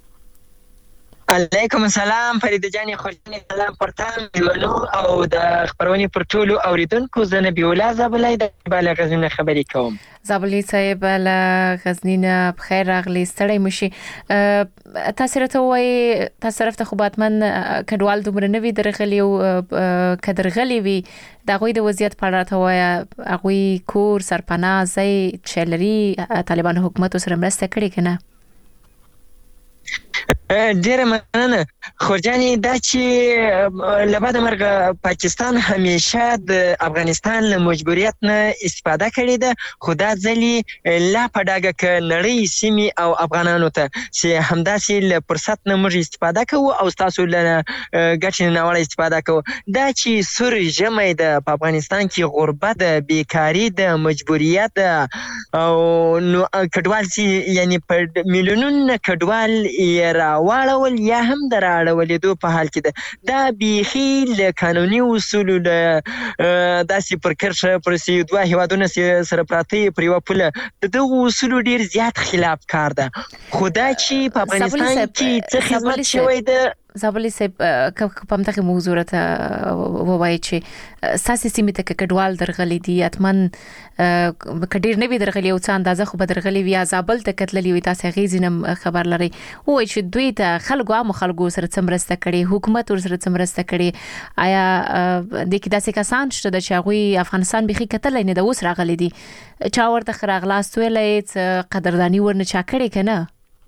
علیکم السلام فرید جان، خوشنه سلام پرتام منو او د خبرونه پر ټولو اوریدونکو. زنه بیولا زابلای د بالا غزنه خبرې کوم. زابلی صاحب له غزنینه بخیر راغلی، ستړی مشي. تاسو راته وایي تاسو رافته خو باتمن کډوال دومره نوی درغلی او کډرغلی وی دا غوي د وضعیت په اړه راته وایي، هغه کور سرپناه ځای چلري طالبان حکومت سره مرسته کړې کنه؟ ډیره مننه خورجانی. دا چې لبعد مرغه پاکستان همیشه د افغانستان له مجبوریت نه استفاده کړې ده، خو دا ځلې لا په ډاګه ک نړۍ سیمې او افغانانو ته چې همداسې له فرصت نه موږ استفاده کوو او تاسو له ګټې نه وړ استفاده کوو. دا چې سور ژمی ده په افغانستان کې، غربت ده، بیکاری ده، مجبوریت ده او نو کډوال چې یعنی په میلیونونو کډوال یې راوړل یا هم د راوړلېدو په حال کې ده. دا بیخي له قانوني اصولو له داسې پر کرښه پر سي دوه هیوادونه سره پراته پر یوه پوله د دغو اصولو ډېر زیات خلاف کار ده. خو دا چې په افغانستان کې څه خدمت شوی ده. زابلی صاحب په همدغه موضوع راته ووایي چې ساسي سیمې ته کډوال درغلي دي، اتمن کډیر نه وي درغلي او څه اندازه خو به درغلي وي، زابل ته کتللی وي، تاسو غیزینم خبر لري. وایي چې دوی ته خلکو عام خلکو سره څمرسته کړي، حکومت ور سره څمرسته کړي. آیا د کې داسې کسان شته چې هغه افغانستان بيخي کتل نه د اوس راغلي دي، چا ورته خراغلاس ویلې قدردانی ورنه چا کړي کنه؟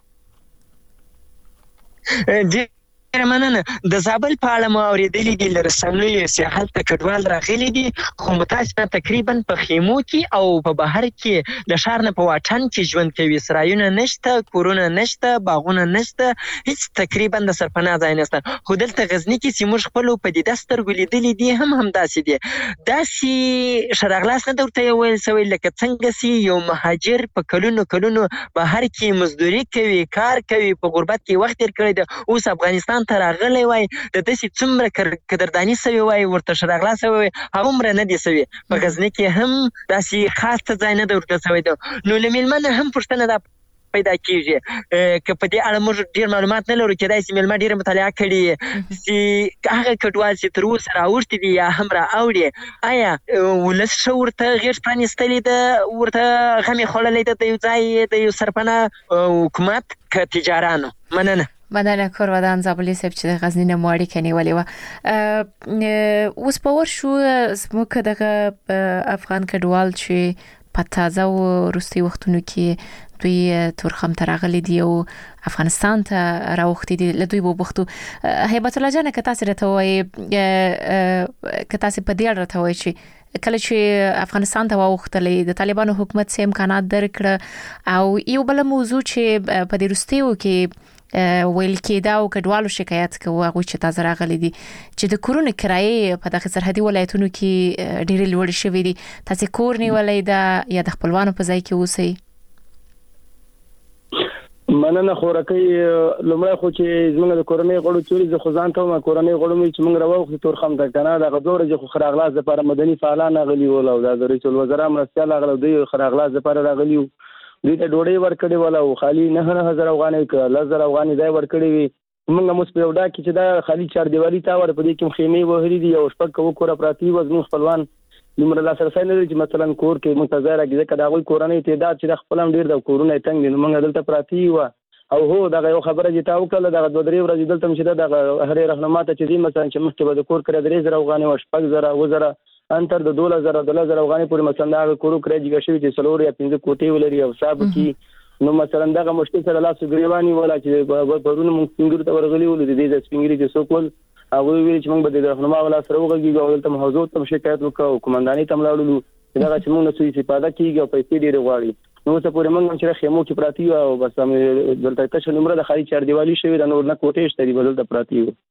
ډیره مننه. د زابل په اړه مو اورېدلي دي له رسنیو چې هلته کډوال راغلي دي، خو متاسفانه تقریبا په خیمو کې او په بهر کې د ښار نه په واټن کې ژوند کوي. سرایونه نشته، کورونه نشته، باغونه نشته، هیڅ تقریبا د سرپناه ځای نشته. خو دلته غزني کې چې موږ خپلو پدیده سترګو لیدلي دي هم همداسې دي. داسې ښه راغلاست نه ده ورته ویل سوی لکه څنګه چې یو مهاجر په کلونو کلونو بهر کې مزدوري کوي، کار کوي، په غربت کې وخت تېر کړی ده، اوس افغانستان ته راغلی وای، د داسې څومره قدرداني سوی وای، ورته ښه راغلاست سوی وای، هغومره نه دي سوي. په غزني کې هم داسې خاص څه ځای نه ده ورته سوی ده. نو له میلمه نه هم پوښتنه دا پیدا کیږي که په دې اړه موږ ډیر معلومات نه لرو، کېدای شي میلمه ډیره مطالعه کړي چې هغه کډوال چې تر اوسه راوړي دي یا هم راوړي، آیا ولس ښه ورته غېږ پرانیستلې ده، ورته غمې خوړلی ده د یو ځای د یو سرپناه حکومت که تجارانو؟ مننه. مننه کورودان زابلی صاحب چې د غزنی نه مو اړیکه نیولې وه. اوس په ورشو زموږ دغه افغان کډوال چې په تازه او وروستي وختونو کې دوی تورخم ته راغلي دي او افغانستان ته راوختي دي، له دوی وبوختو. هیبت الله جانه که تاسو راته وایي که تاسو په دې اړه راته وایي چې کله چې افغانستان ته واوختلې د طالبانو حکومت څه امکانات درکړه او یو بل موضوع چې په دې وروستیو کې ویل کېدا او کډوالو شکایت کوي هغه چې تاسو راغلي دي چې د کورونو کرایې په دغه سرحدي ولایتونو کې ډېر لوړ شوي دي. تاسو کور نیولای دا یا د خپلوانو په ځای کې اوسئ؟ مننه خورکې لمړی خو چې زموږ د کورنۍ غړو چوري زه خو ځان ته ما کورنۍ غړو مې چې موږ راوخت تور خم د کنه د غوړ چې خو خراغلاس لپاره مدني فعالان غلي ول او د رئیس الوزرا مرستيال غلو دی خراغلاس لپاره راغلی دوی ته ډوډۍ ورکړې ولا او خالي نه هزار افغانۍ ک لزر افغانۍ دی ورکړې وي. موږ مو په وډا کې چې دا خالي چار دیوالي تا ور په دې کې خیمه وهري دي او شپږ کو کور پراتی وزن خپلوان نمبر لا سره سره چې مثلا کور کې منتظر راګي کدا غوي کورنۍ تعداد چې خپلم ډیر د کورونه تنګ دي موږ دلته پراتی و او هو دا یو خبره چې تاو کله دا د درې ورځې دلته مشه دا هرې رهنما ته چې مثلا چې مخکې به د کور کړه درې زره افغانۍ او شپږ زره وزره انتر د دوله زره د لزر افغانۍ پورې مثلا دا کورو کړی شوی چې سلور یا پنځه کوټې ولري او صاحب کې نو مثلا دا مشکل سره لاس غریوانی ولا چې پرونه موږ څنګه ته ورغلی ول دي د سپینګری چې سوکول هغه ویل چې موږ به د رهنما ولا سره وګورګو او دلته محافظو ته شکایت وکړو کومنداني ته ملاړو دا چې موږ نو څه استفاده کیږي او پیسې ډېر غواړي نو څه پورې موږ چې خیمو کې پراتی او بس هم دلته تاسو نمبر د خاري چار دیوالي شوی د نور نه کوټې شته دی بدل د پراتی و.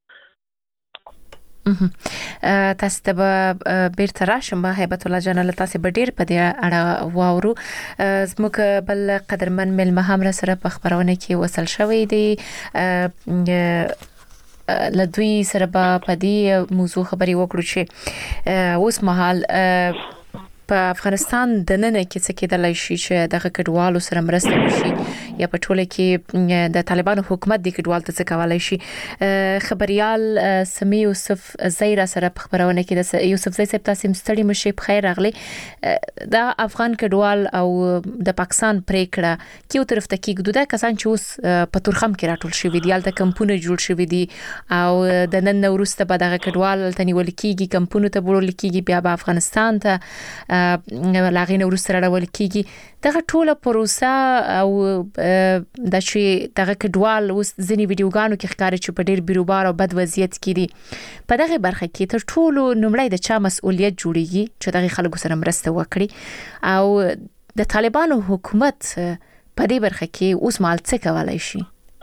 تاسو ته بیرته راشم به هیبت الله جان له تاسو به ډیر په دې اړه واورو. زموږ بل قدرمن ملمه هم سره په خبرونه کې وصل شوی دی لدوی سره په دې موضوع خبري وکړو چې اوس مهال په افغانستان د نن کې څه کېدلای شي چې د کډوالو سره مرسته وشي یا په ټوله کې د طالبانو حکومت د کډوال ته څه کولای شي. خبريال سمي یوسف زیرا سره په خبرونه کې د یوسف زی صاحب تاسو مستړي مشي په خیر راغلي. دا افغان کډوال او د پاکستان پریکړه کیو طرف ته کېږي د کسان چې اوس په تورخم کې راټول شوی دی الته کمپونه جوړ شوی دي او د نن وروسته به د کډوال تنیول کېږي کمپونه ته وړل کېږي بیا په افغانستان ته لاغینه ورسره راول کیږي دغه ټوله پروسه او د چې دغه کډوال اوس ځینی ویډیوګانو کې ښکاري چې په ډیر بیروبار او بد وضعیت کې دي. په دغه برخه کې تر ټولو نمړی د چا مسؤلیت جوړیږي چې دغه خلکو سره مرسته وکړي او د طالبانو حکومت په دې برخه کې اوس مال څه کولای شي؟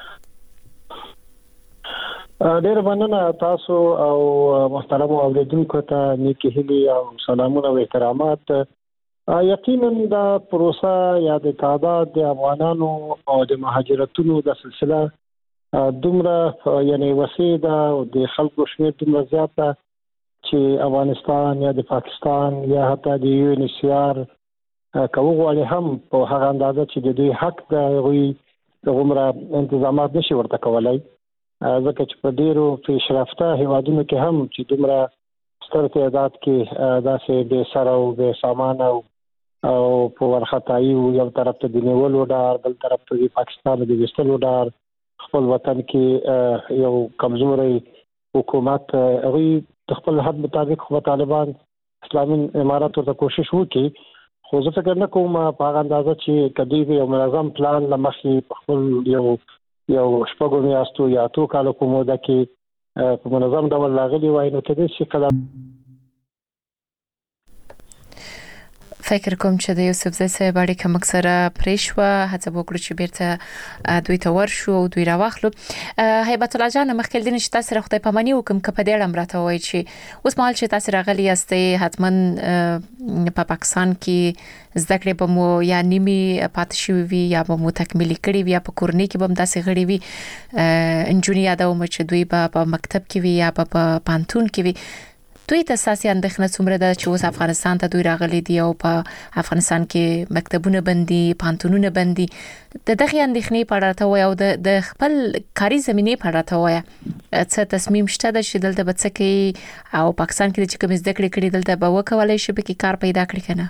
ډېر مننه تاسو او محترم اوریدونکو ته نیکی هیلي او سلامونه او احترامات. یقینا دا پروسه یا د تعداد د افغانانو او د مهاجرتونو د سلسله دومره یعنی وسیع ده او د خلکو شمیر دومره زیات ده چې افغانستان یا د پاکستان یا حتی د یو ان سی آر کوغوالي هم په هغه اندازه چې د دوی حق ده غوي عمره انتظامات نشي ورته کولای ځکه چې په ډیرو پیشرفته هیوادونو کې هم چې دومره ستر تعداد کې داسې بې سر او بې سامان او په ورختایي یو طرف ته د نیولو ډار بل طرف ته د پاکستان د وستلو ډار خپل وطن کې یو کمزوري حکومت هغوی د خپل حد مطابق خو طالبان اسلامي امارات ورته کوشش وکړي خو زه فکر نه کوم په هغه اندازه چې کدی یو منظم پلان لمخې خپل یو یو شپږو میاشتو یا اتو کالو په موده کې په منظم ډول راغلي وای نو کېدای شي کله فکر کوم چې د یوسف زی صاحب اړیکه مکسره پریشوه هڅه وکړو چې بیرته دوی ته ورشو او دوی راوخلو. هیبت الله جان مخکې دین چې تاسو خدای پامانی وکم که په دې اړه مرته وای چې اوس مال چې تاسو راغلی یاستئ حتما په پاکستان کې زده کړې به مو یا نیمه پات شوی وي یا به مو تکمیل کړی وي یا په کورنۍ کې به هم داسې غړي وي انجونی یادوم چې دوی په مکتب کې وي یا په پانتون کې وي. دوی ته اساسي اندېښنه څومره ده چې اوس افغانستان ته دوی راغلي دي او په افغانستان کې مکتبونه بندي پانتونونه بندي د دغه اندېښنې په اړه ته وایي او د خپل کاري زمینې په اړه ته وایي څه تصمیم شته د چې دلته به څه کوي او پاکستان کې چې کوم زده کړې کړي دلته به وکولای شي به کار پیدا کړي کنه؟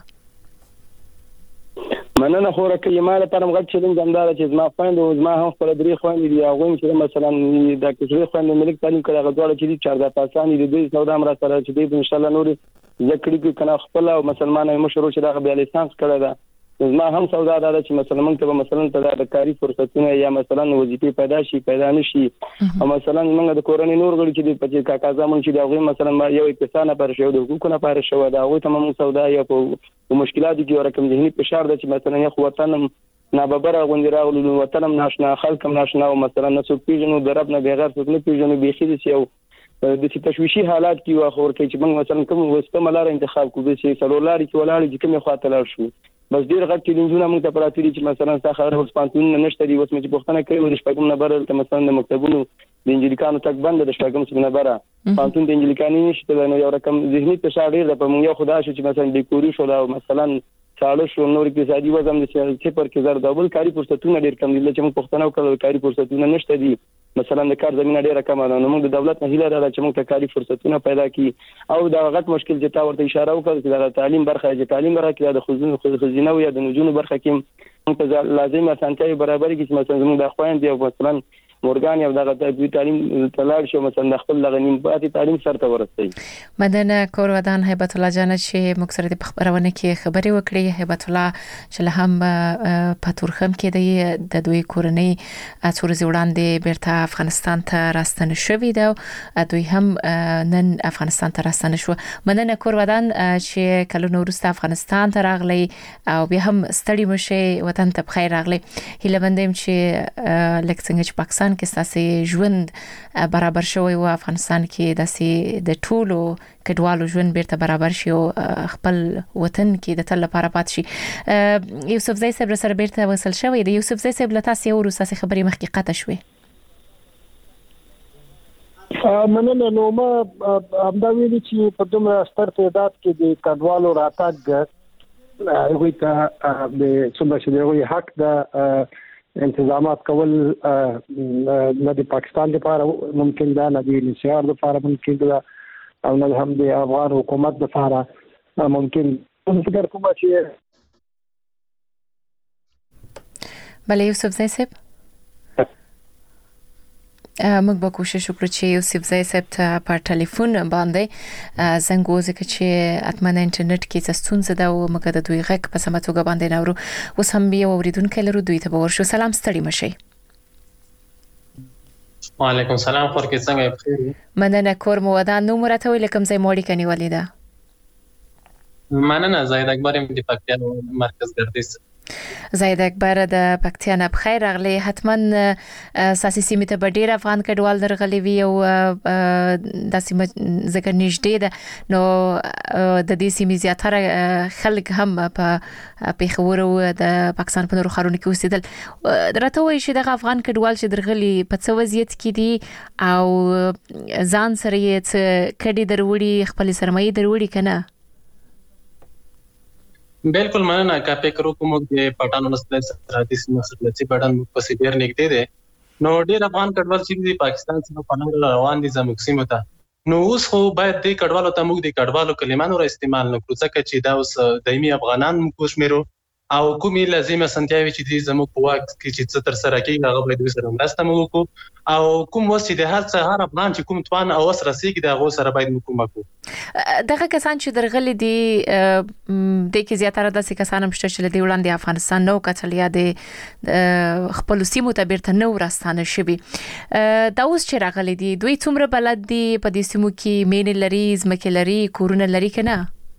مننه خوره کې یمال پرم غږ چې زمدار چې زما خويند او زما هم خپل درې خويند دي هغه چې مثلا د کشري خويند ملک تعلیم کړه هغه ډول چې چاردا پاسانی دي دوی سودا امر سره چې دوی ان شاء الله نور ذکر کې کنه خپل او مسلمانانو مشرو چې دغه بیا لیسانس کړه ده زما هم سودا ده چې مثلا موږ ته مثلا ته د کاری فرصتونه یا مثلا وظیفه پیدا شي پیدا نشي او مثلا موږ د کورنۍ نور غړي چې د پچې کاکا زمون چې دغه مثلا یو اتصال پر شو د حقوقو نه پر شو دا هغه تمام سودا یا په مشکلاتو کې ورکم ذهني فشار ده چې مثلا یو وطن ناببره غونډه راغلو وطنم ناشنا خلکم ناشنا او مثلا نسو پیژنو درب نه بغیر څوک نه پیژنو به خې دي یو د تشویشي حالات کې واخور کې چې موږ مثلا کوم وسته ملار انتخاب کوو چې سلولاري کې ولاړ چې کومه خواته لاړ شو بس ډیر غټ چیلنجونه موږ ته پراته دي چې مثلا تا خبره اوس پانتون نشته دي اوس مې پوښتنه کوي د شپږم نمبر ته مثلا د مکتبونو د انجلیکانو تک بند د شپږم نمبر پانتون د انجلیکانو نشته نو یو رقم ذهني فشار ډیر په موږ یو خدای شو چې مثلا د کوري شو دا مثلا ساړه شو نور اقتصادي وضع د صفر کې زر ډبل کاری فرصتونه ډیر کم دي چې موږ پوښتنه وکړو کاری فرصتونه نشته دي مثلا د کار زمينه ډیره کم ده نو موږ د دولت نه هیله لرو چې موږ ته کاری فرصتونه پیدا کړي او دا غټ مشکل چې تا ورته اشاره وکړه چې د تعلیم برخه چې تعلیم برخه کې د خزینه خزینه او یا د نجونو برخه کې موږ ته لازم اسانتیاوي برابر کې مثلا موږ د خويند دی مثلا مورګان یو دغه د تعلیم تلاړ شو مثلا خپل لغنیم پاتې تعلیم سره ورسېږي. مدنه کورودان هیبت الله جان چې مکسر د خبرونه کې خبري وکړي هیبت الله چې هم په تورخم کې د دوی کورنۍ څور زوړاندې بیرته افغانستان ته راستنه شوې ده دوی هم نن افغانستان ته راستنه شو. مدنه کورودان چې کله نورسته افغانستان ته راغلي او بیا هم ستړي مشه وطن ته بخیر راغلي هیله مندم چې لکه څنګه چې پاکستان کې ستاسو ژوند برابر شوی او افغانستان کې داسې د ټولو کډوالو ژوند بیرته برابر شي او خپل وطن کې د تل لپاره پات شي. یوسف زئی صاحب سره بیرته وصل شوی دی. یوسف زئی صاحب لته سي ورو ساسي خبري مخکې قطع شوې. مننه نو ما امدا ویلي چې په دومره ستر تعداد کې د کډوالو راتګ هغه ته د څومره چې د حق د انتظامات کول نه د پاکستان لپاره ممکن ده نه د نشار لپاره ممکن ده او نه هم د افغان حکومت لپاره ممکن فکر کوم چې بله یوسف زئی صاحب موږ به کوشش وکړو چې یوسف زئی صاحب ته په ټلیفون باندې زنګ وځي چې اتمنه انټرنیټ کې څه ستونزه ده او موږ د دوی غږ په سمه توګه باندې ناورو. اوس هم بیا اوریدونکو لرو دوی ته ورشو. سلام ستړي مشي. وعلیکم سلام خور کې څنګه بخیر مننه کور مو ودان نو مرته ویل کوم ځای موړی کني ولیدا مننه زید اکبر ام د پکتیا مرکز ګردیز زید اکبر د پکتیا نه بخیر راغلی. حتما ساسي سیمه ته ډیر افغان کډوال درغلي وي او د سیمه ذکر نږدې ده نو د دې سیمې زیاتره خلک هم په پیښور او د پاکستان په نورو ښارونو کې اوسېدل. درته وایي چې د افغان کډوال چې درغلي په څه وضعیت کې دي او ځان سره یې څه کډي دروړي خپل سرمایه دروړي کنه. بالکل مننه کا فکر کوم د پټانو نسل سرحدي سیمه سره چې پټان په سیډر نږدې ده نو ډیر افغان کډوال چې د پاکستان څخه په نړۍ روان دي زموږ سیمه ته نو اوس خو باید د کډوالو ته موږ د کډوالو کلمانو را استعمال نکړو ځکه چې دا اوس دایمي افغانان موږ شمیرو او کومې لازمه سنتیاوي چې د زموږ په وخت کې چې څه تر سره کېږي هغه باید وسره مرسته موږ کو او کوم وسې د هر څه هر افغان چې کوم توان او وسره سيګي د هغه سره باید موږ کوو. دغه کسان چې درغلي دي د کې زیاتره د کسان هم شته چې د وړاندې افغانستان نو کتل یا د خپل سیمو ته بیرته نو راستانه شوي دا اوس چې راغلي دي دوی څومره بلد دي په دې سیمو کې مین لري زمکه لري کورونه لري کنه.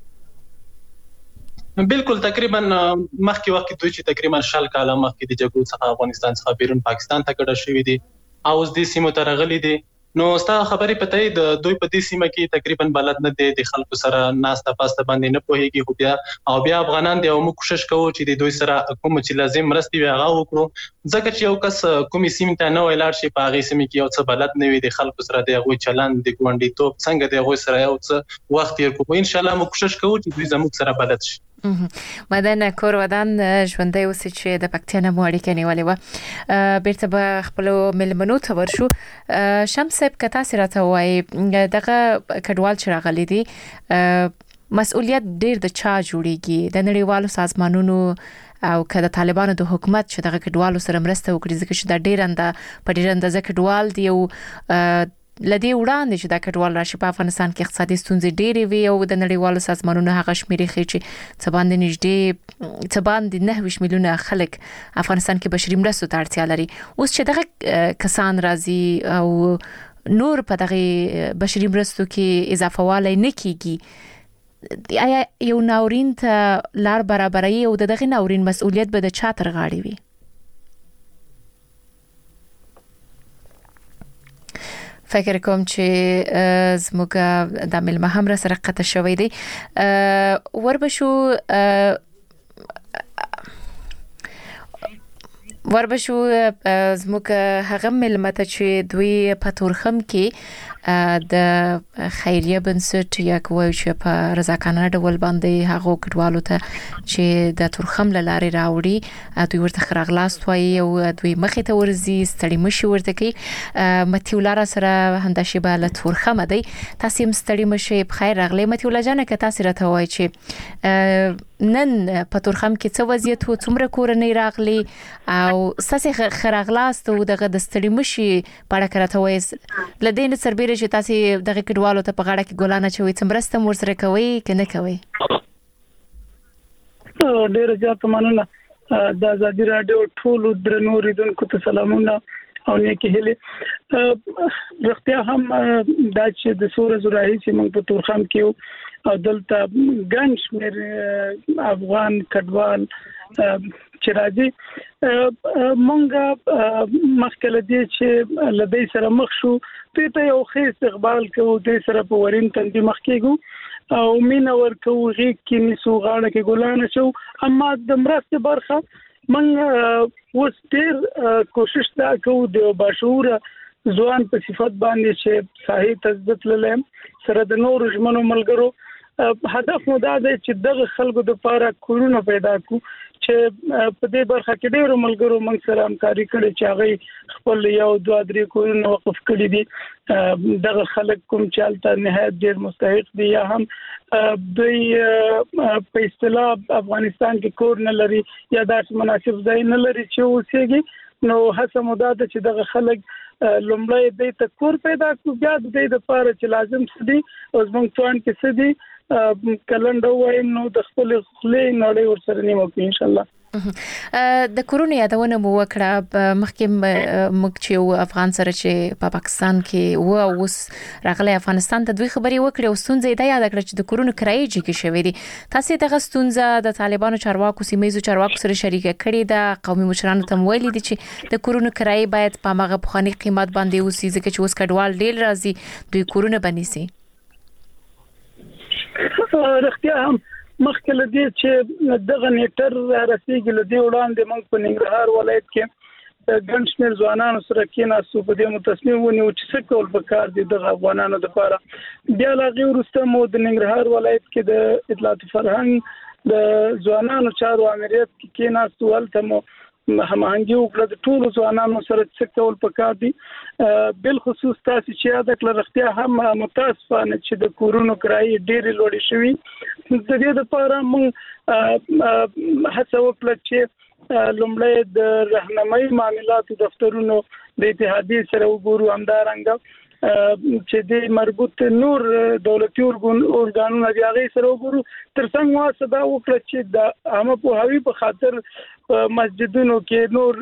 بالکل تقریبا مخکې وخت دوی چې تقریبا شل کاله مخکې د جګړو څخه افغانستان څخه بیرون پاکستان ته کډه شوې دي او اوس د سیمو ته راغلي دي نو ستا خبرې پته د دوی په دې سیمه کې تقریبا بلد نه دي د خلکو سره ناسته پاسته باندې نه پوهیږي خو بیا او بیا افغانان دی او موږ کوشش کوو چې د دوی سره کوم چې لازم مرستي وي هغه وکړو ځکه چې یو کس کومې سیمه ته نه ویلار شي په هغه سیمه کې یو څه بلد نه وي د خلکو سره د هغه چلند د ګوندې توپ څنګه د هغه سره یو څه وخت یې کوو ان شاء الله موږ کوشش کوو چې دوی زموږ سره بلد شي. مدنه کور ودان ژوندۍ اوسې چې د پکتیا نه مو اړیکه نیولې وه بیرته به خپلو مېلمنو ته ورشو. شمس صاحب که تاسې راته ووایي دغه کډوال چې راغلي دي مسؤلیت ډېر د چا جوړیږي د نړیوالو سازمانونو او که د طالبانو د حکومت چې دغه کډوالو سره مرسته وکړي ځکه چې دا ډېر انده په ډېر اندازه کډوال دي او لدی وړاندې چې دا کډوال راشي په افغانستان کې اقتصادي ستونزې ډېرې وي او د نړیوالو سازمانونو هغه شمیرې ښیي چې څه باندې نږدې څه باندې نهه ویشت میلیونه خلک افغانستان کې بشري مرستو ته اړتیا لري. اوس چې دغه کسان راځي او نور په دغه بشري مرستو کې اضافه والی نه کیږي آیا یو ناورین ته لار برابروي او دغه ناورین مسؤلیت به د چا تر غاړې وي؟ فکر کوم چې زموږ د ملمه هم را سره قطع شوې دي وربشو وربشو زموږ هغه ملمه ته چې دوی په تورخم کې د خیریه بنسټ یا کوي چې په رضاکانه ډول باندې هغه کډوالو ته چې د تورخم لارې راوړي دوی ورته خراغلاست وایي او دوی مخې ته ورزي ستړي مشي ورته کوي متیولار سره همداشي به له تورخم دی تاسو هم ستړي مشي په خیر راغلي متیولا جان که تاسو راته وایي چې نن په تورخم کې څه وضعیت و څومره کورنۍ راغلي او تاسو خراغلاست او دغه د ستړي مشي په اړه راته وایي لدین سربېره چې تاسو دغه کډوالو ته په غاړه کې ګولانه چوي څمرسته مور سره کوي کنه کوي ډېر زیات مننه د ازادي رادیو ټول درنو ریدونکو ته سلامونه او نیکی هیله رښتیا هم دا چې د سورې زراحي چې موږ په تورخم کې او دلته ګڼ شمېر افغان کډوال چې راځي مونږ مخکله دي چې لدی سره مخ شو ته یو ښه استقبال کوو د سره په ورین تندې مخ کېږو او مين ورکو غي کې نسو غاړه کې ګلانه شو اما د مرسته برخه من اوس ډېر کوشش دا کوو د باشعور ځوان په صفت باندې چې صحیح تثبیت للم سره د نور ژمنو ملګرو هدف مو دا دی چې دغه خلکو د لپاره کورونه پیدا کو چې په دې برخه کې ډېر ملګرو موږ سره همکاري کړې چې هغه خپل یو دوه درې کورونه وقف کړي دي دغه خلک کوم چې البته نهایت ډېر مستحق دي یا هم دوی په اصطلاح افغانستان کې کور نه لري یا داسې مناسب ځای نه لري چې اوسېږي نو هڅه مو دا ده چې دغه خلک لومړی د تکور پیدا کو بیا د دې لپاره چې لازم سدي او زموږ ځوان کې سدي کلندر وایم نو د خپل خلې نړۍ ورسره نیمه ان شاء الله د کورونو یادونه مو وکړه مخکې موږ چې افغان سره چې په پاکستان کې و اوس راغلی افغانستان ته دوی خبري وکړي او ستونزې دا یاد کړ چې د کورونو کرایې چې شوې دي تاسو دغه ستونزه د طالبانو چارواکو سیمایي چارواکو سره شریک کړي د قومي مشرانو ته ویلي دي چې د کورونو کرایې باید په مغه بخاني قیمت باندې اوسې ځکه چې اوس کډوال ډېر راځي دوی کورونه بنيسي رښتیا هم مخکله دي چې دغه نیټر رسیدي لدی وړاندې موږ په ننګرهار ولایت کې ګڼ شمېر ځوانانو سره کېناستو په دې متصمیم ونیو چې څه کول پکار دي د افغانانو لپاره بیا لاغي ورسته مو د ننګرهار ولایت کې د اطلاعات فرهنګ د ځوانانو چارو امریت کې کېناستو ولته مو هماهنګي وکړه د ټولو ځوانانو سره څه کول پکار دي بل خصوص تاسو چې یاد کړل رښتیا هم متاسفانه چې د کورونو کرایې ډېرې لوړې شوې د دې لپاره موږ هڅه وکړه چې لومړی د راهنمایي معاملاتو دفترونو د اتحادیې سره وګورو همدارنګه چې د مربوط نور دولتي اورګانونو د هغه سره وګورو ترڅنګ واسه دا وکړه چې د عامه پوهاوی په خاطر مسجدونو کې نور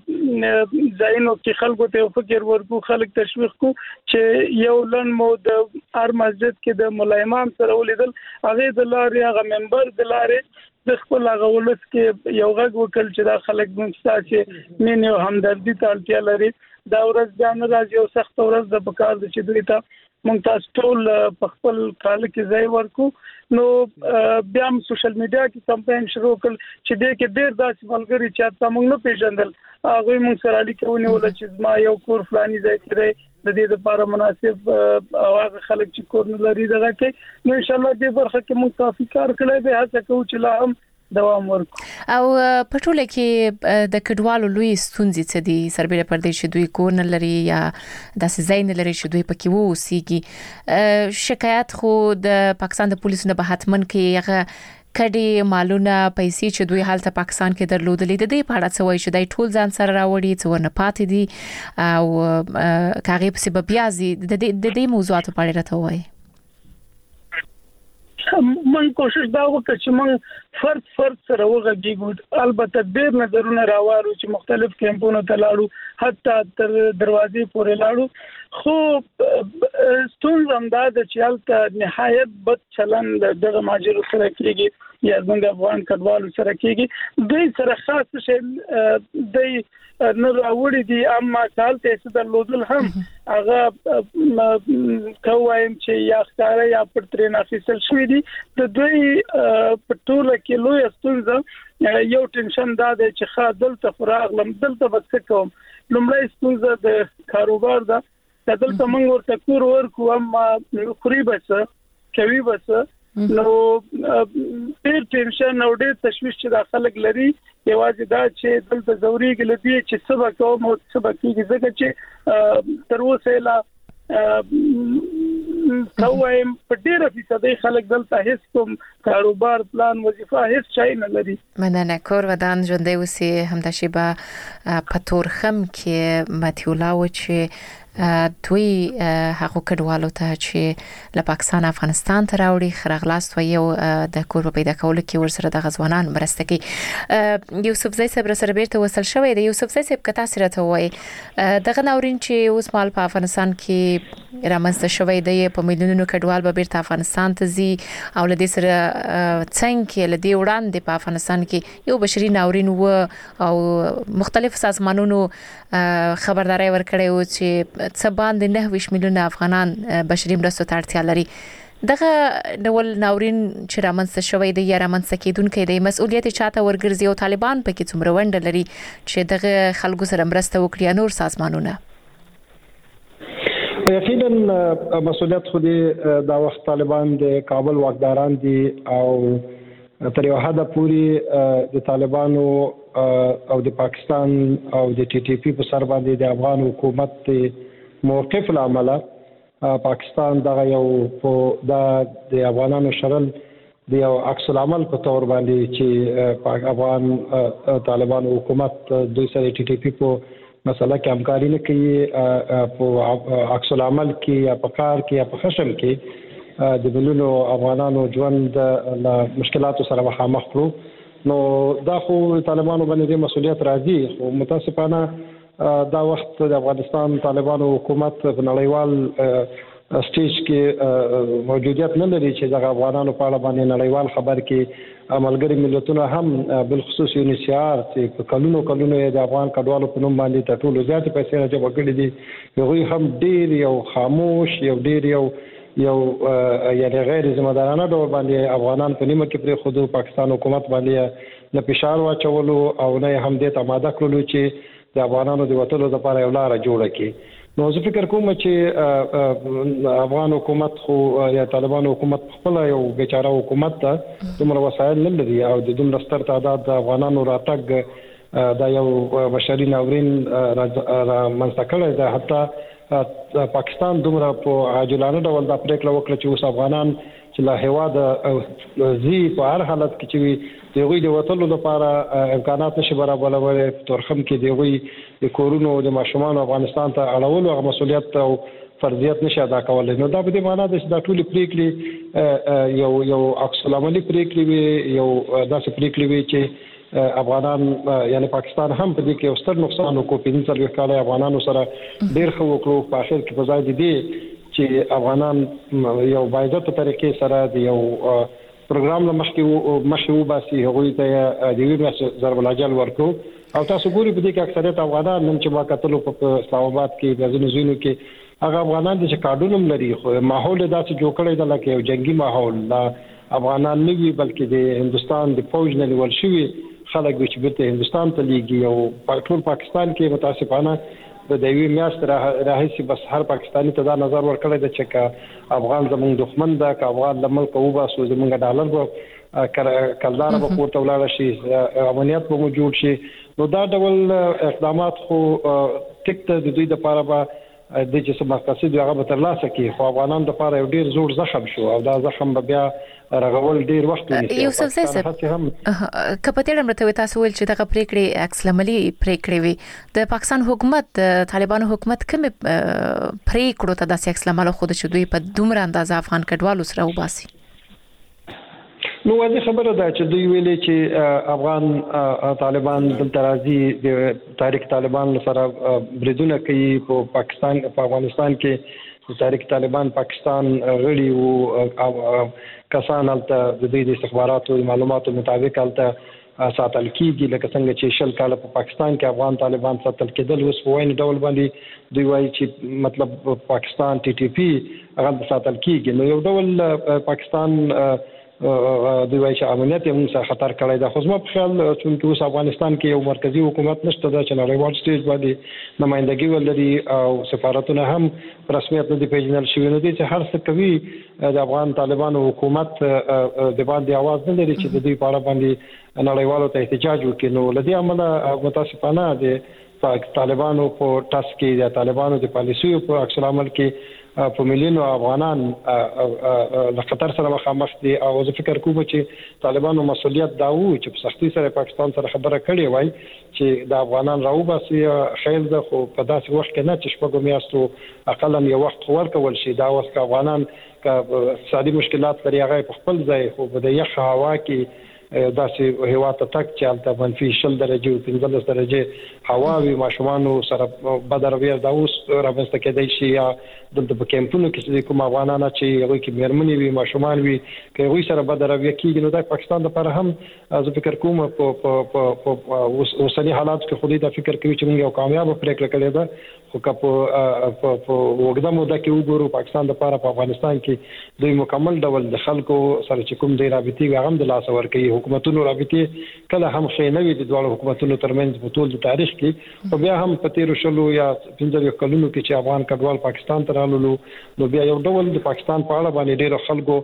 ځایونو کې خلکو ته فکر ورکو خلک تشویق کو چې یو لن مو د هر مسجد کې د مولا امام سره ولیدل هغه د لارې هغه منبر د لارې د خپل هغه ولس کې یو غږ وکړ چې دا خلک مونږ مين او همدردي ته اړتیا لري دا ورځ ځان راځي او سخت ورځ د پکار د چې دوی ته مونږ تاسو ټول په خپل کال کې ځای ورکو نو بیا هم سوشل میډیا کې کمپاین شروع کړ چې دې کې ډېر داسې ملګري چې تاسو موږ نه پیژندل هغه موږ سره اړیکه ونیول چې ما یو کور فلاني ځای کې د دې لپاره مناسب هغه خلک چې کور نه لري دغه کې نو ان شاء الله دې برخه کې موږ کافي کار کړی به هڅه کوو چې لا هم دوام ورکړو او په ټوله کې د کډوالو لوی ستونزې څه دي سربېره پر دې چې دوی کور نه لري یا داسې ځای نه لري چې دوی پکې ووسیږي شکایت خو د پاکستان د پولیسو نه به حتمن کې هغه کډي مالونه پیسې چې دوی حالت پاکستان کې درلودلې د دې په اړه څه وایي چې دای ټول ځان سره راوړي څو نه پاتې دي او کاغې په سبب بیازي د دې د دې موضوعاتو په اړه راته وایي من کوشش دا وکړ چې من فرد فرد سره وغږیږو البته ډېر نظرونه راوړو چې مختلف کیمپونو ته لاړو حتی تر دروازې پورې لاړو خو ستونزه هم دا ده چې هلته نهایت بد چلن دغه ماجرو سره کېږي یا زموږ افغان کډوالو سره کېږي دوی سره خاص شي دوی نه راوړي دي اما کالته څه درلودل هم هغه کوم چې یا ښکارا یا پر ترې نافیسل شوی دي د دوی په ټوله کې لوی ستونزه یو ټینشن دا دی چې خا دلته فراغ لم دلته بس کوم لومړی ستونزه د کاروبار ده دلته موږ ورته کور ورکو اما خوري بس کوي بس نو ډېر ټینشن او ډېر تشویش چې د خلک لري یوازې دا چې دلته ضروري ګلدي چې سبا کوم او سبا کېږي ځکه چې تر اوسه لا کوم په ډېر فیصدي خلک دلته هیڅ کوم کاروبار پلان وظیفه هیڅ شي نه لري. مننه کور ودان ژوندې اوسې همدا شی به په تورخم کې متیولا و چې دوی هغه کډوالو ته چې له پاکستان افغانستان ته راوړي خرغلاست و یو د کور په پیدا کولو کې ورسره د غزوانان مرسته کوي. یوسف زئی صاحب سره بیرته وصل شوی دی. یوسف زئی صاحب کتا سره ته وای دغه ناورین چې اوس مال په افغانستان کې رامنځته شوی دی په میلیونونو کډوال به بیرته افغانستان ته ځي او له دې سره څنګه له دې وړاندې په افغانستان کې یو بشري ناورین و او مختلف سازمانونو خبرداري ورکړې و چې څه باندې نه ویش میلیونه افغانان بشري مرستو ته اړتیا لري. دغه ډول ناورین چې رامنځته شوی دی یا رامنځته کېدونکی دی مسؤلیت چاته ورګرځي او طالبان پکې څومره ونډه لري چې دغه خلکو سره مرسته وکړي نور سازمانونه؟ یقینا مسؤلیت خو دې دا وخت طالبان د کابل واکداران دي او تر یو حد پورې د طالبانو او د پاکستان او د ټي ټي پی په سر باندې د افغان حکومت موقف لامل پاکستان دغه یو په د افغانانو شرل د یو عکس العمل په تور باندې چې افغان طالبان حکومت دوی سره ټي ټي پی په مسله کې همکاري نه کوي په عکس العمل کې یا په کار کې یا په خشم کې د بلونو افغانانو ژوند له مشکلاتو سره مخامخ کړو نو دا خو طالبانو باندې مسؤلیت راځي خو متاسفانه دا وخت د افغانستان طالبانو حکومت په نړیوال سټیج کې موجودیت نه لري چې د افغانانو په اړه باندې نړیوال خبر کې عملګری ملتونه هم بل خصوص یونیسیار چې کلونو کلونو د افغان کډوالو په نوم باندې ټول زیات پیسې راجب کړي دي هغه هم ډیر یو خاموش یو ډیر یو یو یعنی غیر ذمہ دارانه ډول باندې افغانان په نیمه کې پر خود پاکستان حکومت باندې د فشار واچولو او نه هم د تماده کړلو چې د افغانانو د وټلو لپاره یو لار جوړه کړي. نو زه فکر کوم چې افغان حکومت خو یا طالبان حکومت خپل یو بیچاره حکومت ته دومره وسایل نه لري او د دومره ستر تعداد د افغانانو راتګ دا یو بشري ناورین را منځته کړی دی. حتی پاکستان دومره په عاجلانه ډول د پریکړه وکړه چې اوس افغانان چې له هوا د زی په هر حالت کې چې دغه د وټلو لپاره امکانات نشي برابرول تورخم کې دغه د کورونو د ماشومان افغانستان ته اړولو هغه مسولیت او فرضیت نشي ادا کولای. نو دا به د معنا د ټولي پریکړې یو یو عکس العملي پریکړې وي یو داسې پریکړې وي چې افغانان یعنی پاکستان هم په دې کې اوستر نقصان وکړي په دې څلور کاله افغانانو سره ډېر خو وکړو په اخر کې په ځای دي چې افغانان یو باعزت طریقې سره د یو پروګرام له مخکې مخکې وباسي هغوی ته د ویمه ضرب الاجل ورکړو او تاسو ګوري په دې کې اکثریت افغانان نن چې ما کتلو په اسلام آباد کې د ځینو ځینو کې هغه افغانان چې کارډونم لري خو ماحول داسې جوړ کړی دی لکه یو جنگي ماحول دا افغانان نه وي بلکې د هندستان د فوج نه نیول شوي خلک چې بیرته هندستان ته لیږي او ټول پاکستان کې متاسفانه د دوی میاشت راهیسي بس هر پاکستاني ته دا نظر ورکړی دی چې افغان زموږ دښمن ده که افغان له ملکه وباسو زموږ ډالر به کلداره به کورته ولاړه شي امنیت به مو جوړ شي. نو دا ډول اقدامات خو ټیک ته د دوی دپاره به د چې څه مقاصد هغه به ترلاسه کړي خو افغانانو دپاره یو ډېر زوړ زخم شو او دا زخم به بیا رغول ډېر وخت ونیسي. یوسف زئی صاحب که په تېره مرتبه تاسو ویل چې دغه پریکړې عکس العملي پریکړې وي د پاکستان حکومت د طالبانو حکومت کومې پریکړو ته داسې عکس العمل ښوده چې دوی په دومره اندازه افغان کډوالو سره وباسي؟ نو واضح خبره ده چې دوی ویلي چې افغان طالبان دلته راځي د تاریخ طالبان سره بریدونه کوي په پاکستان په افغانستان کې تاریخ طالبان پاکستان غړي او کسان هلته د دې د استخباراتو معلوماتو مطابق هلته ساتل کیږي لکه څنګه چې شل کال په پاکستان کې افغان طالبان ساتل کېدل اوس په وایي ډول باندې دوی وایي چې مطلب پاکستان ټي ټي پی هغه ساتل کیږي نو یو ډول پاکستان دوی وایي چې امنیت یې موږ خطر کړی دا خو زما په خیال چې اوس افغانستان کې یو مرکزی حکومت نشته دا چې نړیوال سټیج باندې نمائندګي ولري او سفارتونه هم په رسمیت نه دي پیژندل شوي نو دي چې هر څه کوي د افغان طالبانو حکومت د باندې आवाज نه لري چې د دوی په اړه باندې نړیوالو ته احتجاج وکړي نو لدی عمله متاسفانه د طالبانو په ټاس کې د طالبانو د پالیسیو په عکس العمل کې په مليونو افغانان له خطر سره مخامخ دي او زه فکر کوم چې طالبانو مسؤلیت دا وو چې په سختي سره پاکستان سره خبره کړې وای چې د افغانان راوباسي خیر ده خو په داسې وخت کې نه چې شپږ میاشتو اقلا یو وخت ورکول شي دا اوس افغانان که اقتصادي مشکلات لري هغه په خپل ځای خو په یخ هوا کې داسې هوا ته تک چې هلته منفي شل درجې او پنځلس درجې هوا وي ماشومانو سره بد رویه دا اوس رامنځته کېدای شي یا دلته په کیمپونو کې چې کوم افغانان چې هغوی کې مېرمنې وي ماشومان وي که هغوی سره بد رویه کېږي نو دا پاکستان لپاره هم زه فکر کوم په اوسني حالاتو کې خو دوی دا فکر کوي چې موږ یو کامیابه پرېکړه کړې ده خو که په اوږده موده کې وګورو پاکستان لپاره په افغانستان کې دوی مکمل ډول د خلکو سره چې کوم دی رابطې وي هغه هم د لاسه ورکوي حکومتونو رابطې کله هم ښې نه وي د دواړو حکومتونو ترمنځ په ټول د تاریخ کې خو بیا هم په تېرو شلو یا پنځه کلونو کې چې افغان کډوال پاکستان ته راللو نو بیا یو ډول د پاکستان په اړه باندې ډېرو خلکو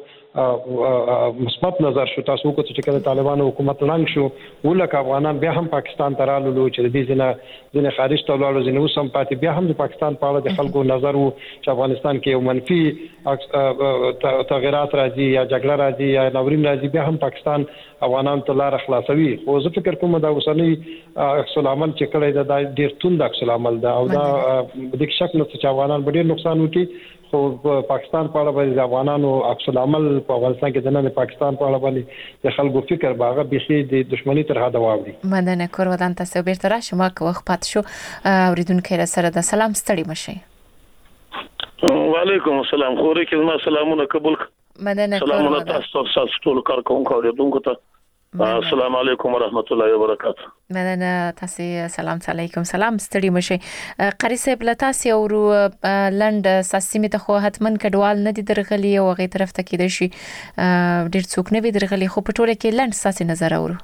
مثبت نظر شو تاسو وکړو چې کله طالبانو حکومت لاندې شو ولکه افغانان بیا هم پاکستان ته راللو چې د دې ځنه ځنه خارج ته ولاړو ځنه اوس هم پاتې بیا هم د پاکستان په اړه د خلکو نظر وو چې افغانستان کې یو منفي تغیرات راځي یا جګړه راځي یا ناورین راځي بیا هم پاکستان افغانان ته لار خلاصوي خو زه فکر کوم دا اوسنی عکس العمل چې کړی دا ډېر توند عکس العمل دا او دا د دې شک نه چې افغانان ډېر نقصان وکړي خو پاکستان په اړه باندې افغانانو عکس العمل په افغانستان کې د نن پاکستان په اړه باندې د خلکو فکر باغه بيخي د دښمنۍ تر حد واوړي مننه کور ودان تاسو بیرته راشم که وخت پات شو اوریدونکو سره د سلام ستړي مشه وعلیکم السلام خوري کې ما سلامونه قبول مننه سلامونه تاسو تاسو ټول کار کوونکو اوریدونکو ته السلام علیکم ورحمت الله وبرکاته مننه تاسو سلام علیکم سلام ستړي مشه قاری صاحب لتا سي اورو لند ساسمه ته خو حتمن کډوال نه دي درغلي او غي طرف ته کېد شي ډیر څوک نه وي درغلي خو په ټوله کې لند ساسي نظر اورو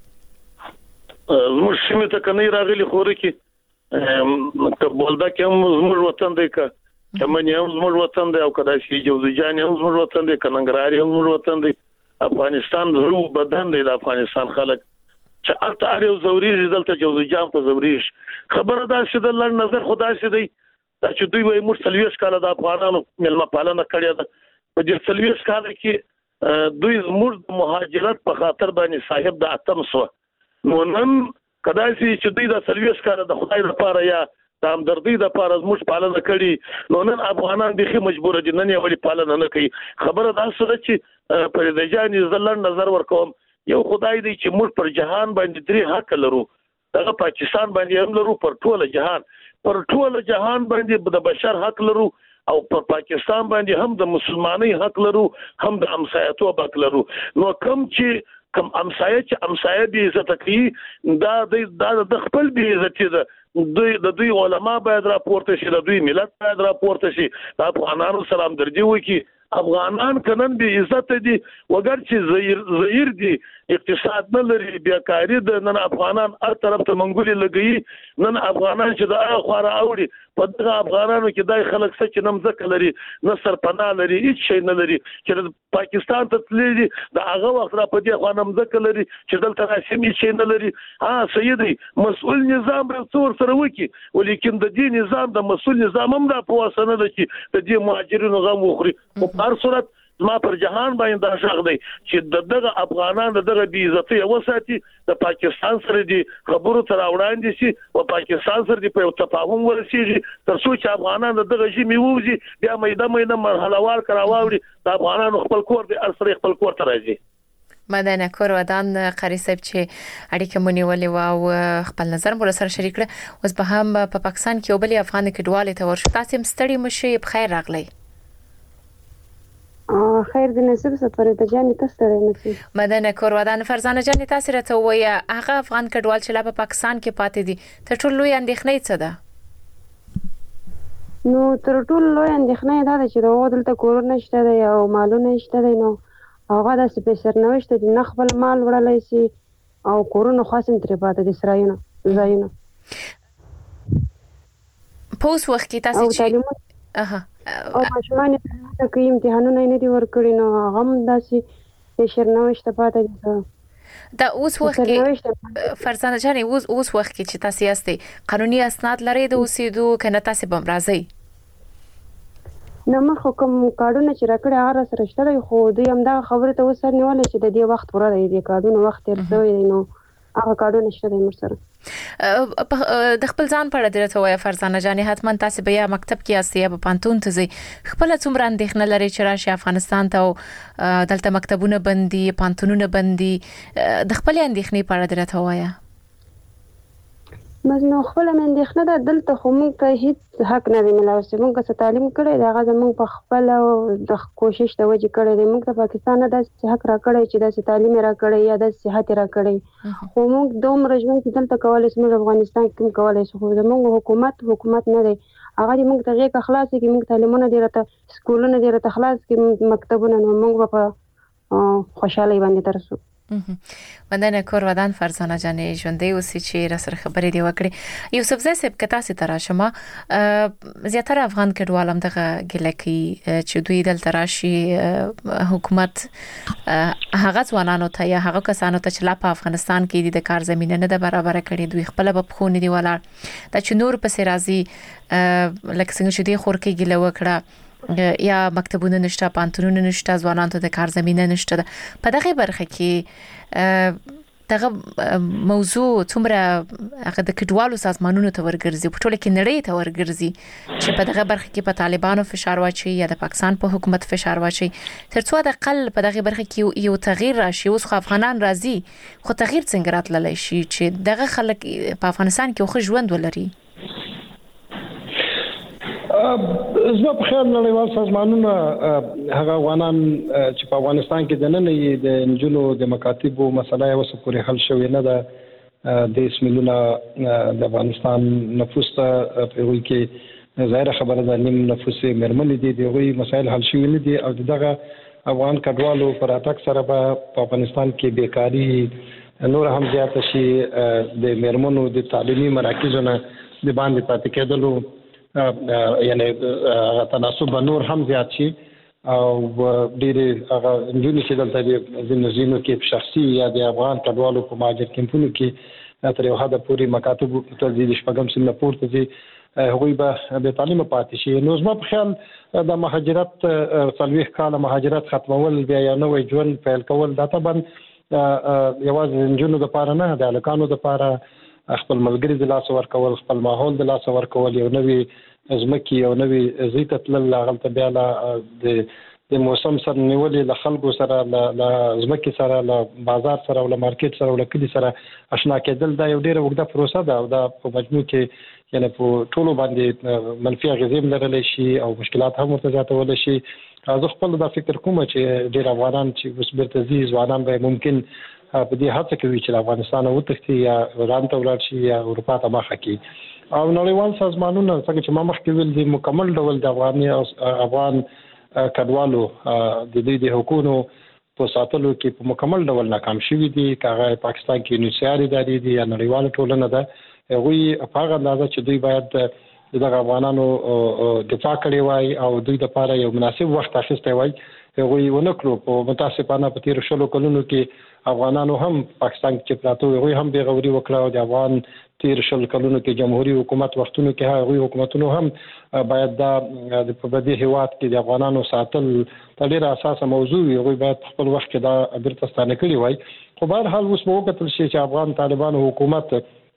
زموږ سیمه ته کني راغلي خوري کې کبولدا کوم زموږ وطن دی کا کمنې هم زموږ وطن دی او کدا شي جوزجان هم زموږ وطن دی کننګراري هم زموږ وطن دی افغانستان زرو بدن دی د افغانستان خلک چې الته اړیو زوري دلته جوزجان په زوري خبره ده چې د لړ نظر خدای سي دی چې دوی وایي موږ سلويش کاله د افغانانو ملما پالنه کړې ده په دې سلويش کاله کې دوی زموږ مهاجرت په خاطر باندې صاحب د اتم سو نو نن کدای سي چې دوی د سلويش کاله د خدای لپاره یا د همدردی د لپاره زموږ پالنه کړي نو نن افغانان به مجبور دي نن یې ولې پالنه نه کوي خبره ده چې پر د ځان زلن نظر ورکوم یو خدای دی چې موږ پر جهان باندې درې حق لرو دغه پاکستان باندې هم لرو پر ټول جهان پر ټول جهان باندې د بشر حق لرو او پر پاکستان باندې هم د مسلمانۍ حق لرو هم د همسایتوب حق لرو نو کوم چې کوم همسایه چې همسایه به عزت کوي دا د خپل به عزت ده دوی د دوی علما باید راپورته شي د دوی ملت باید راپورته شي د افغانانو سلام درجه وکي افغانان کنن به عزت دي وګر چې زهیر زهیر دي اقتصاد نه لري بیاکاری د نن افغانان هر طرف ته منګولي لګي نن افغانان چې د اخواره اوړي په دغه افغانانو کې دای خلک څه چې نمځک لري نه سرپناه لري هیڅ شي نه لري چې پاکستان ته تللی د هغه وخت را په دې خوا نمځک لري چې دلته راشي هیڅ شي نه لري ها سیدي مسؤل نظام رسور سره وکي ولیکن د دې نظام د مسؤل نظام هم د پوسنه ده چې د دې مهاجرینو غم وخوري په هر صورت ما پر جهان باندې دا شغ دی چې دغه افغانان دغه بي عزتي وساتي د پاکستان سره دي خبرو تر وړاندې شي او پاکستان سره دي په تفاهم ورسیږي تر څو چې افغانان دغه شي میوزي بیا مېده مېده مرحله وار کراوړي د افغانانو خپل کور دي ارسره خپل کور ته راځي مدنه کور ودان قاری صاحب چې اړیکه مونږ ولې او خپل نظر مو سره شریک کړ اوس به هم په پاکستان کې وبلی افغان کډواله ته ورشي تاسو هم ستړي مشي بخیر راغلی خیر د نصیب سفر ته جانې تاسو ته مشي مدنه کور ودان فرزانه جانې تاسو راته وایي هغه افغان کډوال چې لا په پاکستان کې پاتې دي تر ټولو لوی اندېښنې څه ده نو تر ټولو لوی اندېښنه دا ده چې دا دلته کورونه شته دی او مالونه شته دی نو هغه د سپیشر نوښت دي نه خپل مال وړلای شي او کورونه خاصم ترې پاتې دي سرایونه ځایونه پوس وخت کې تاسو چې اها او ماشومان کې امتحانونه نه دي ورکړي نو هغه هم داسې سپیشر نوښت پاتې دي دا اوس وخت کې فرزانه جانې اوس اوس وخت کې چې تاسو یاستئ قانوني اسناد لرئ د اوسېدو کنه تاسو بم راځي نو مخ کوم کارونه چې راکړی هغه سره شته خو دوی هم دا خبره ته وسر نیول چې د دې وخت پوره دی د کارونه وخت تر څو نو هغه کارونه شته د مرسره د خپل ځان په اړه درته وایي فرزانه جانې حتمان تاسو بیا مکتب کې یاستئ یا په پانتون ته ځئ خپل څومره اندېښنه لري چې راشي افغانستان ته دلته مکتبونه بندي پانتونونه بندي د خپل اندېښنې په اړه درته وایي مزنو خپل اندېښنه ده دلته خو موږ ته هیڅ حق نه دی ملاوي چې موږ څه تعلیم کړی دا غږ موږ په خپل د کوشش ته وجه کړی دی موږ ته پاکستان د حق را کړی چې د تعلیم را کړی یا د صحت را کړی خو موږ دومره ژوند چې دلته کولای شو افغانستان کې کولای شو خو زموږ حکومت حکومت نه دی هغه موږ ته غیږ خلاص کې موږ تعلیمونه دی راته سکولونه دی راته خلاص کې مکتبونه نو موږ په خوشاله باندې ترسو مندنه کور ودان فرزانه جانې ژوندې اوسې چې را سره خبرې دی وکړي یوسف زئی صاحب کتا سي تراشمه زیاتره افغان کډوال هم دغه ګلکی چې دوی دلته راشي حکومت هغه ځوانانو ته یا هغه کسانو ته چې لا په افغانستان کې د کار زمينه نه ده برابر کړي دوی خپل په خونه دی ولاړ دا چې نور په سرازي لکه څنګه چې دی خورکې ګل وکړه یا مکتبونه نشته پانتونونه نشته ځوانانو ته د کار زمينه نشته په دغه برخه کې دغه موضوع څومره هغه د کډوالو سازمانونو ته ورګرځي په ټوله کې نړۍ ته ورګرځي چې په دغه برخه کې په طالبانو فشار واچي یا د پاکستان په حکومت فشار واچي ترڅو د اقل په دغه برخه کې یو تغییر راشي اوس خو افغانان راضي خو تغییر څنګه راتللی شي چې دغه خلک په افغانستان کې خو ژوند ولري زما په خیال نړیوال سازمانونه هغه افغانان چې په افغانستان کې د نن د انجونو د مکاتبو مسله یې اوس پورې حل شوې نه ده د اسملونه د افغانستان نفوس ته په وی کې ظاهر خبره ده نیم نفوس مرمنې دي دغه مسایل حل شوې نه دي او دغه افغان کډوالو پر اتاک سره په افغانستان کې بیکاری نور هم زیات شي د مرمنو د تعلیمي مراکزونو د باندې پاتې کېدلو یعنی تناسب نور هم زیات شي او ډېر هغه انجونې چې دلته د زینو کې شخصي یا د افغان کډوالو په مهاجر کمپونو کې تر یو حد پورې مکاتب ته د شپږم سن پورته دي هغوی به د تعلیم پاتې شي نو زما په خیال د مهاجرت څلوېښت کاله مهاجرت ختمول بیا یو نوی ژوند پیل کول دا طبعا یوازې انجونو لپاره نه د هلکانو لپاره خپل ملګری د لاس ورکول خپل ماحول د لاس ورکول یو نوی ازمکی یو نوی زیت تل غلطه بیا د د موسم سره نیولې له خلکو سره له ازمکی سره له بازار سره او له مارکیټ سره او له کلی سره آشنا کېدل دا یو ډیره وګړه پروسه ده او دا په مجموع کې یعنی په ټولو باندې منفي اغیزې لرلی شي او مشکلات هم ورته زیاتول شي زه خپل دا فکر کوم چې ډیر افغانان چې اوس بیرته ځي ځوانان به ممکن په دې هڅه کوي چې افغانستان وتښتي یا ایران ته ولاړ شي یا اروپا ته مخه کړي او نړیوال سازمانونه څنګه چې ما مخکې ویل دي مکمل ډول د افغاني افغان کډوالو د دې د حکومت په ساتلو کې په مکمل ډول ناکام شوي دي کاغه پاکستان کې نوسیاري داري دي یا نړیوال ټولنه ده هغوی په هغه اندازه چې دوی باید دغه افغانانو دفاع کړي وای او دوی لپاره یو مناسب وخت اخیستی وای هغوی ونکړو په متاسفانه په تیر شلو کلونو کې افغانانو هم پاکستان کې پراته هغوی هم بېغوري وکړه او د افغان تیر شل کلونو کې جمهوریت حکومت وختونو کې هغوی حکومتونو هم باید دا په بدی هیواد کې د افغانانو ساتل ډېر اساسه موضوع وي هغوی باید خپل وخت کې دا بیرته ستانه کړي وای خو بهر حال اوس به وکتل شي چې افغان طالبانو حکومت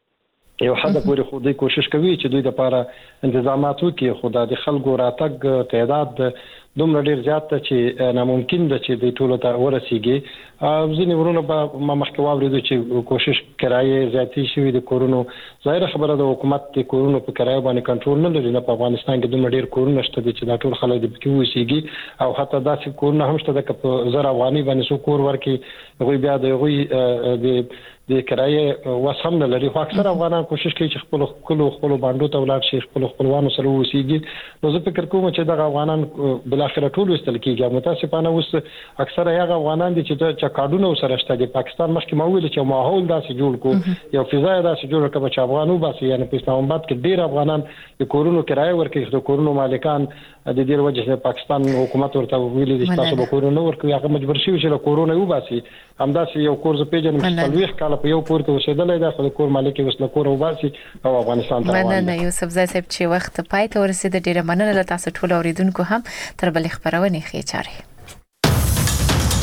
یو حد پورې خو دوی کوشش کوي چې دوی د لپاره انتظامات وکړي خو د خلکو راتګ تعداد دومره ډیر زیات چې ناممکن ده چې د ټولو ته ورسیږي. ځینې ورونه به ما مخکې واورېدو چې کوشش کرایې زیاتې شوي د کورونو. ظاهره خبره د حکومت د کورونو په کرایه باندې کنټرول نه لري. نه په افغانستان کې دومره ډیر کورونه شته چې دا ټول خلک د پکې اوسېږي او حتی داسې کورونه هم شته چې په زر افغاني باندې څو کور ورکړي هغوی بیا د هغوی د د کرایې وسم نه لري. خو اکثر افغانان کوشش کوي چې خپل خپل خپل باندې ته ولاړ شي، خپل خپلوانو سره اوسېږي. نو زه فکر کوم چې دغه افغانان بل اخر ټول وستل کېږي. متاسفانه اوس اکثر هغه افغانان دي چې چې کارډونه سره شته د پاکستان مخکې ماویل چې ماحول داسې جوړ کو یو فضا داسې جوړ کړه چې افغانو باسي. یعنی په اسلام آباد کې ډیر افغانان د کورونو کرایه ورکړي، د کورونو مالکان د دې وجه پاکستان حکومت ورته ویلي چې تاسو به کورونه ورکوي، هغه مجبور شي چې له کورونه وباسي. همداسې یو کور ز پیژنم چې څلويخ کال په یو کور کې اوسېدلې ده، خو د کور مالک یې وسله کور وباسي او افغانستان ته روان دي. مننه یوسف زای صاحب چې وخت پای ته ورسېد. ډیره مننه له تاسو ټول اوریدونکو هم تر بل خبرونه ښه چاره.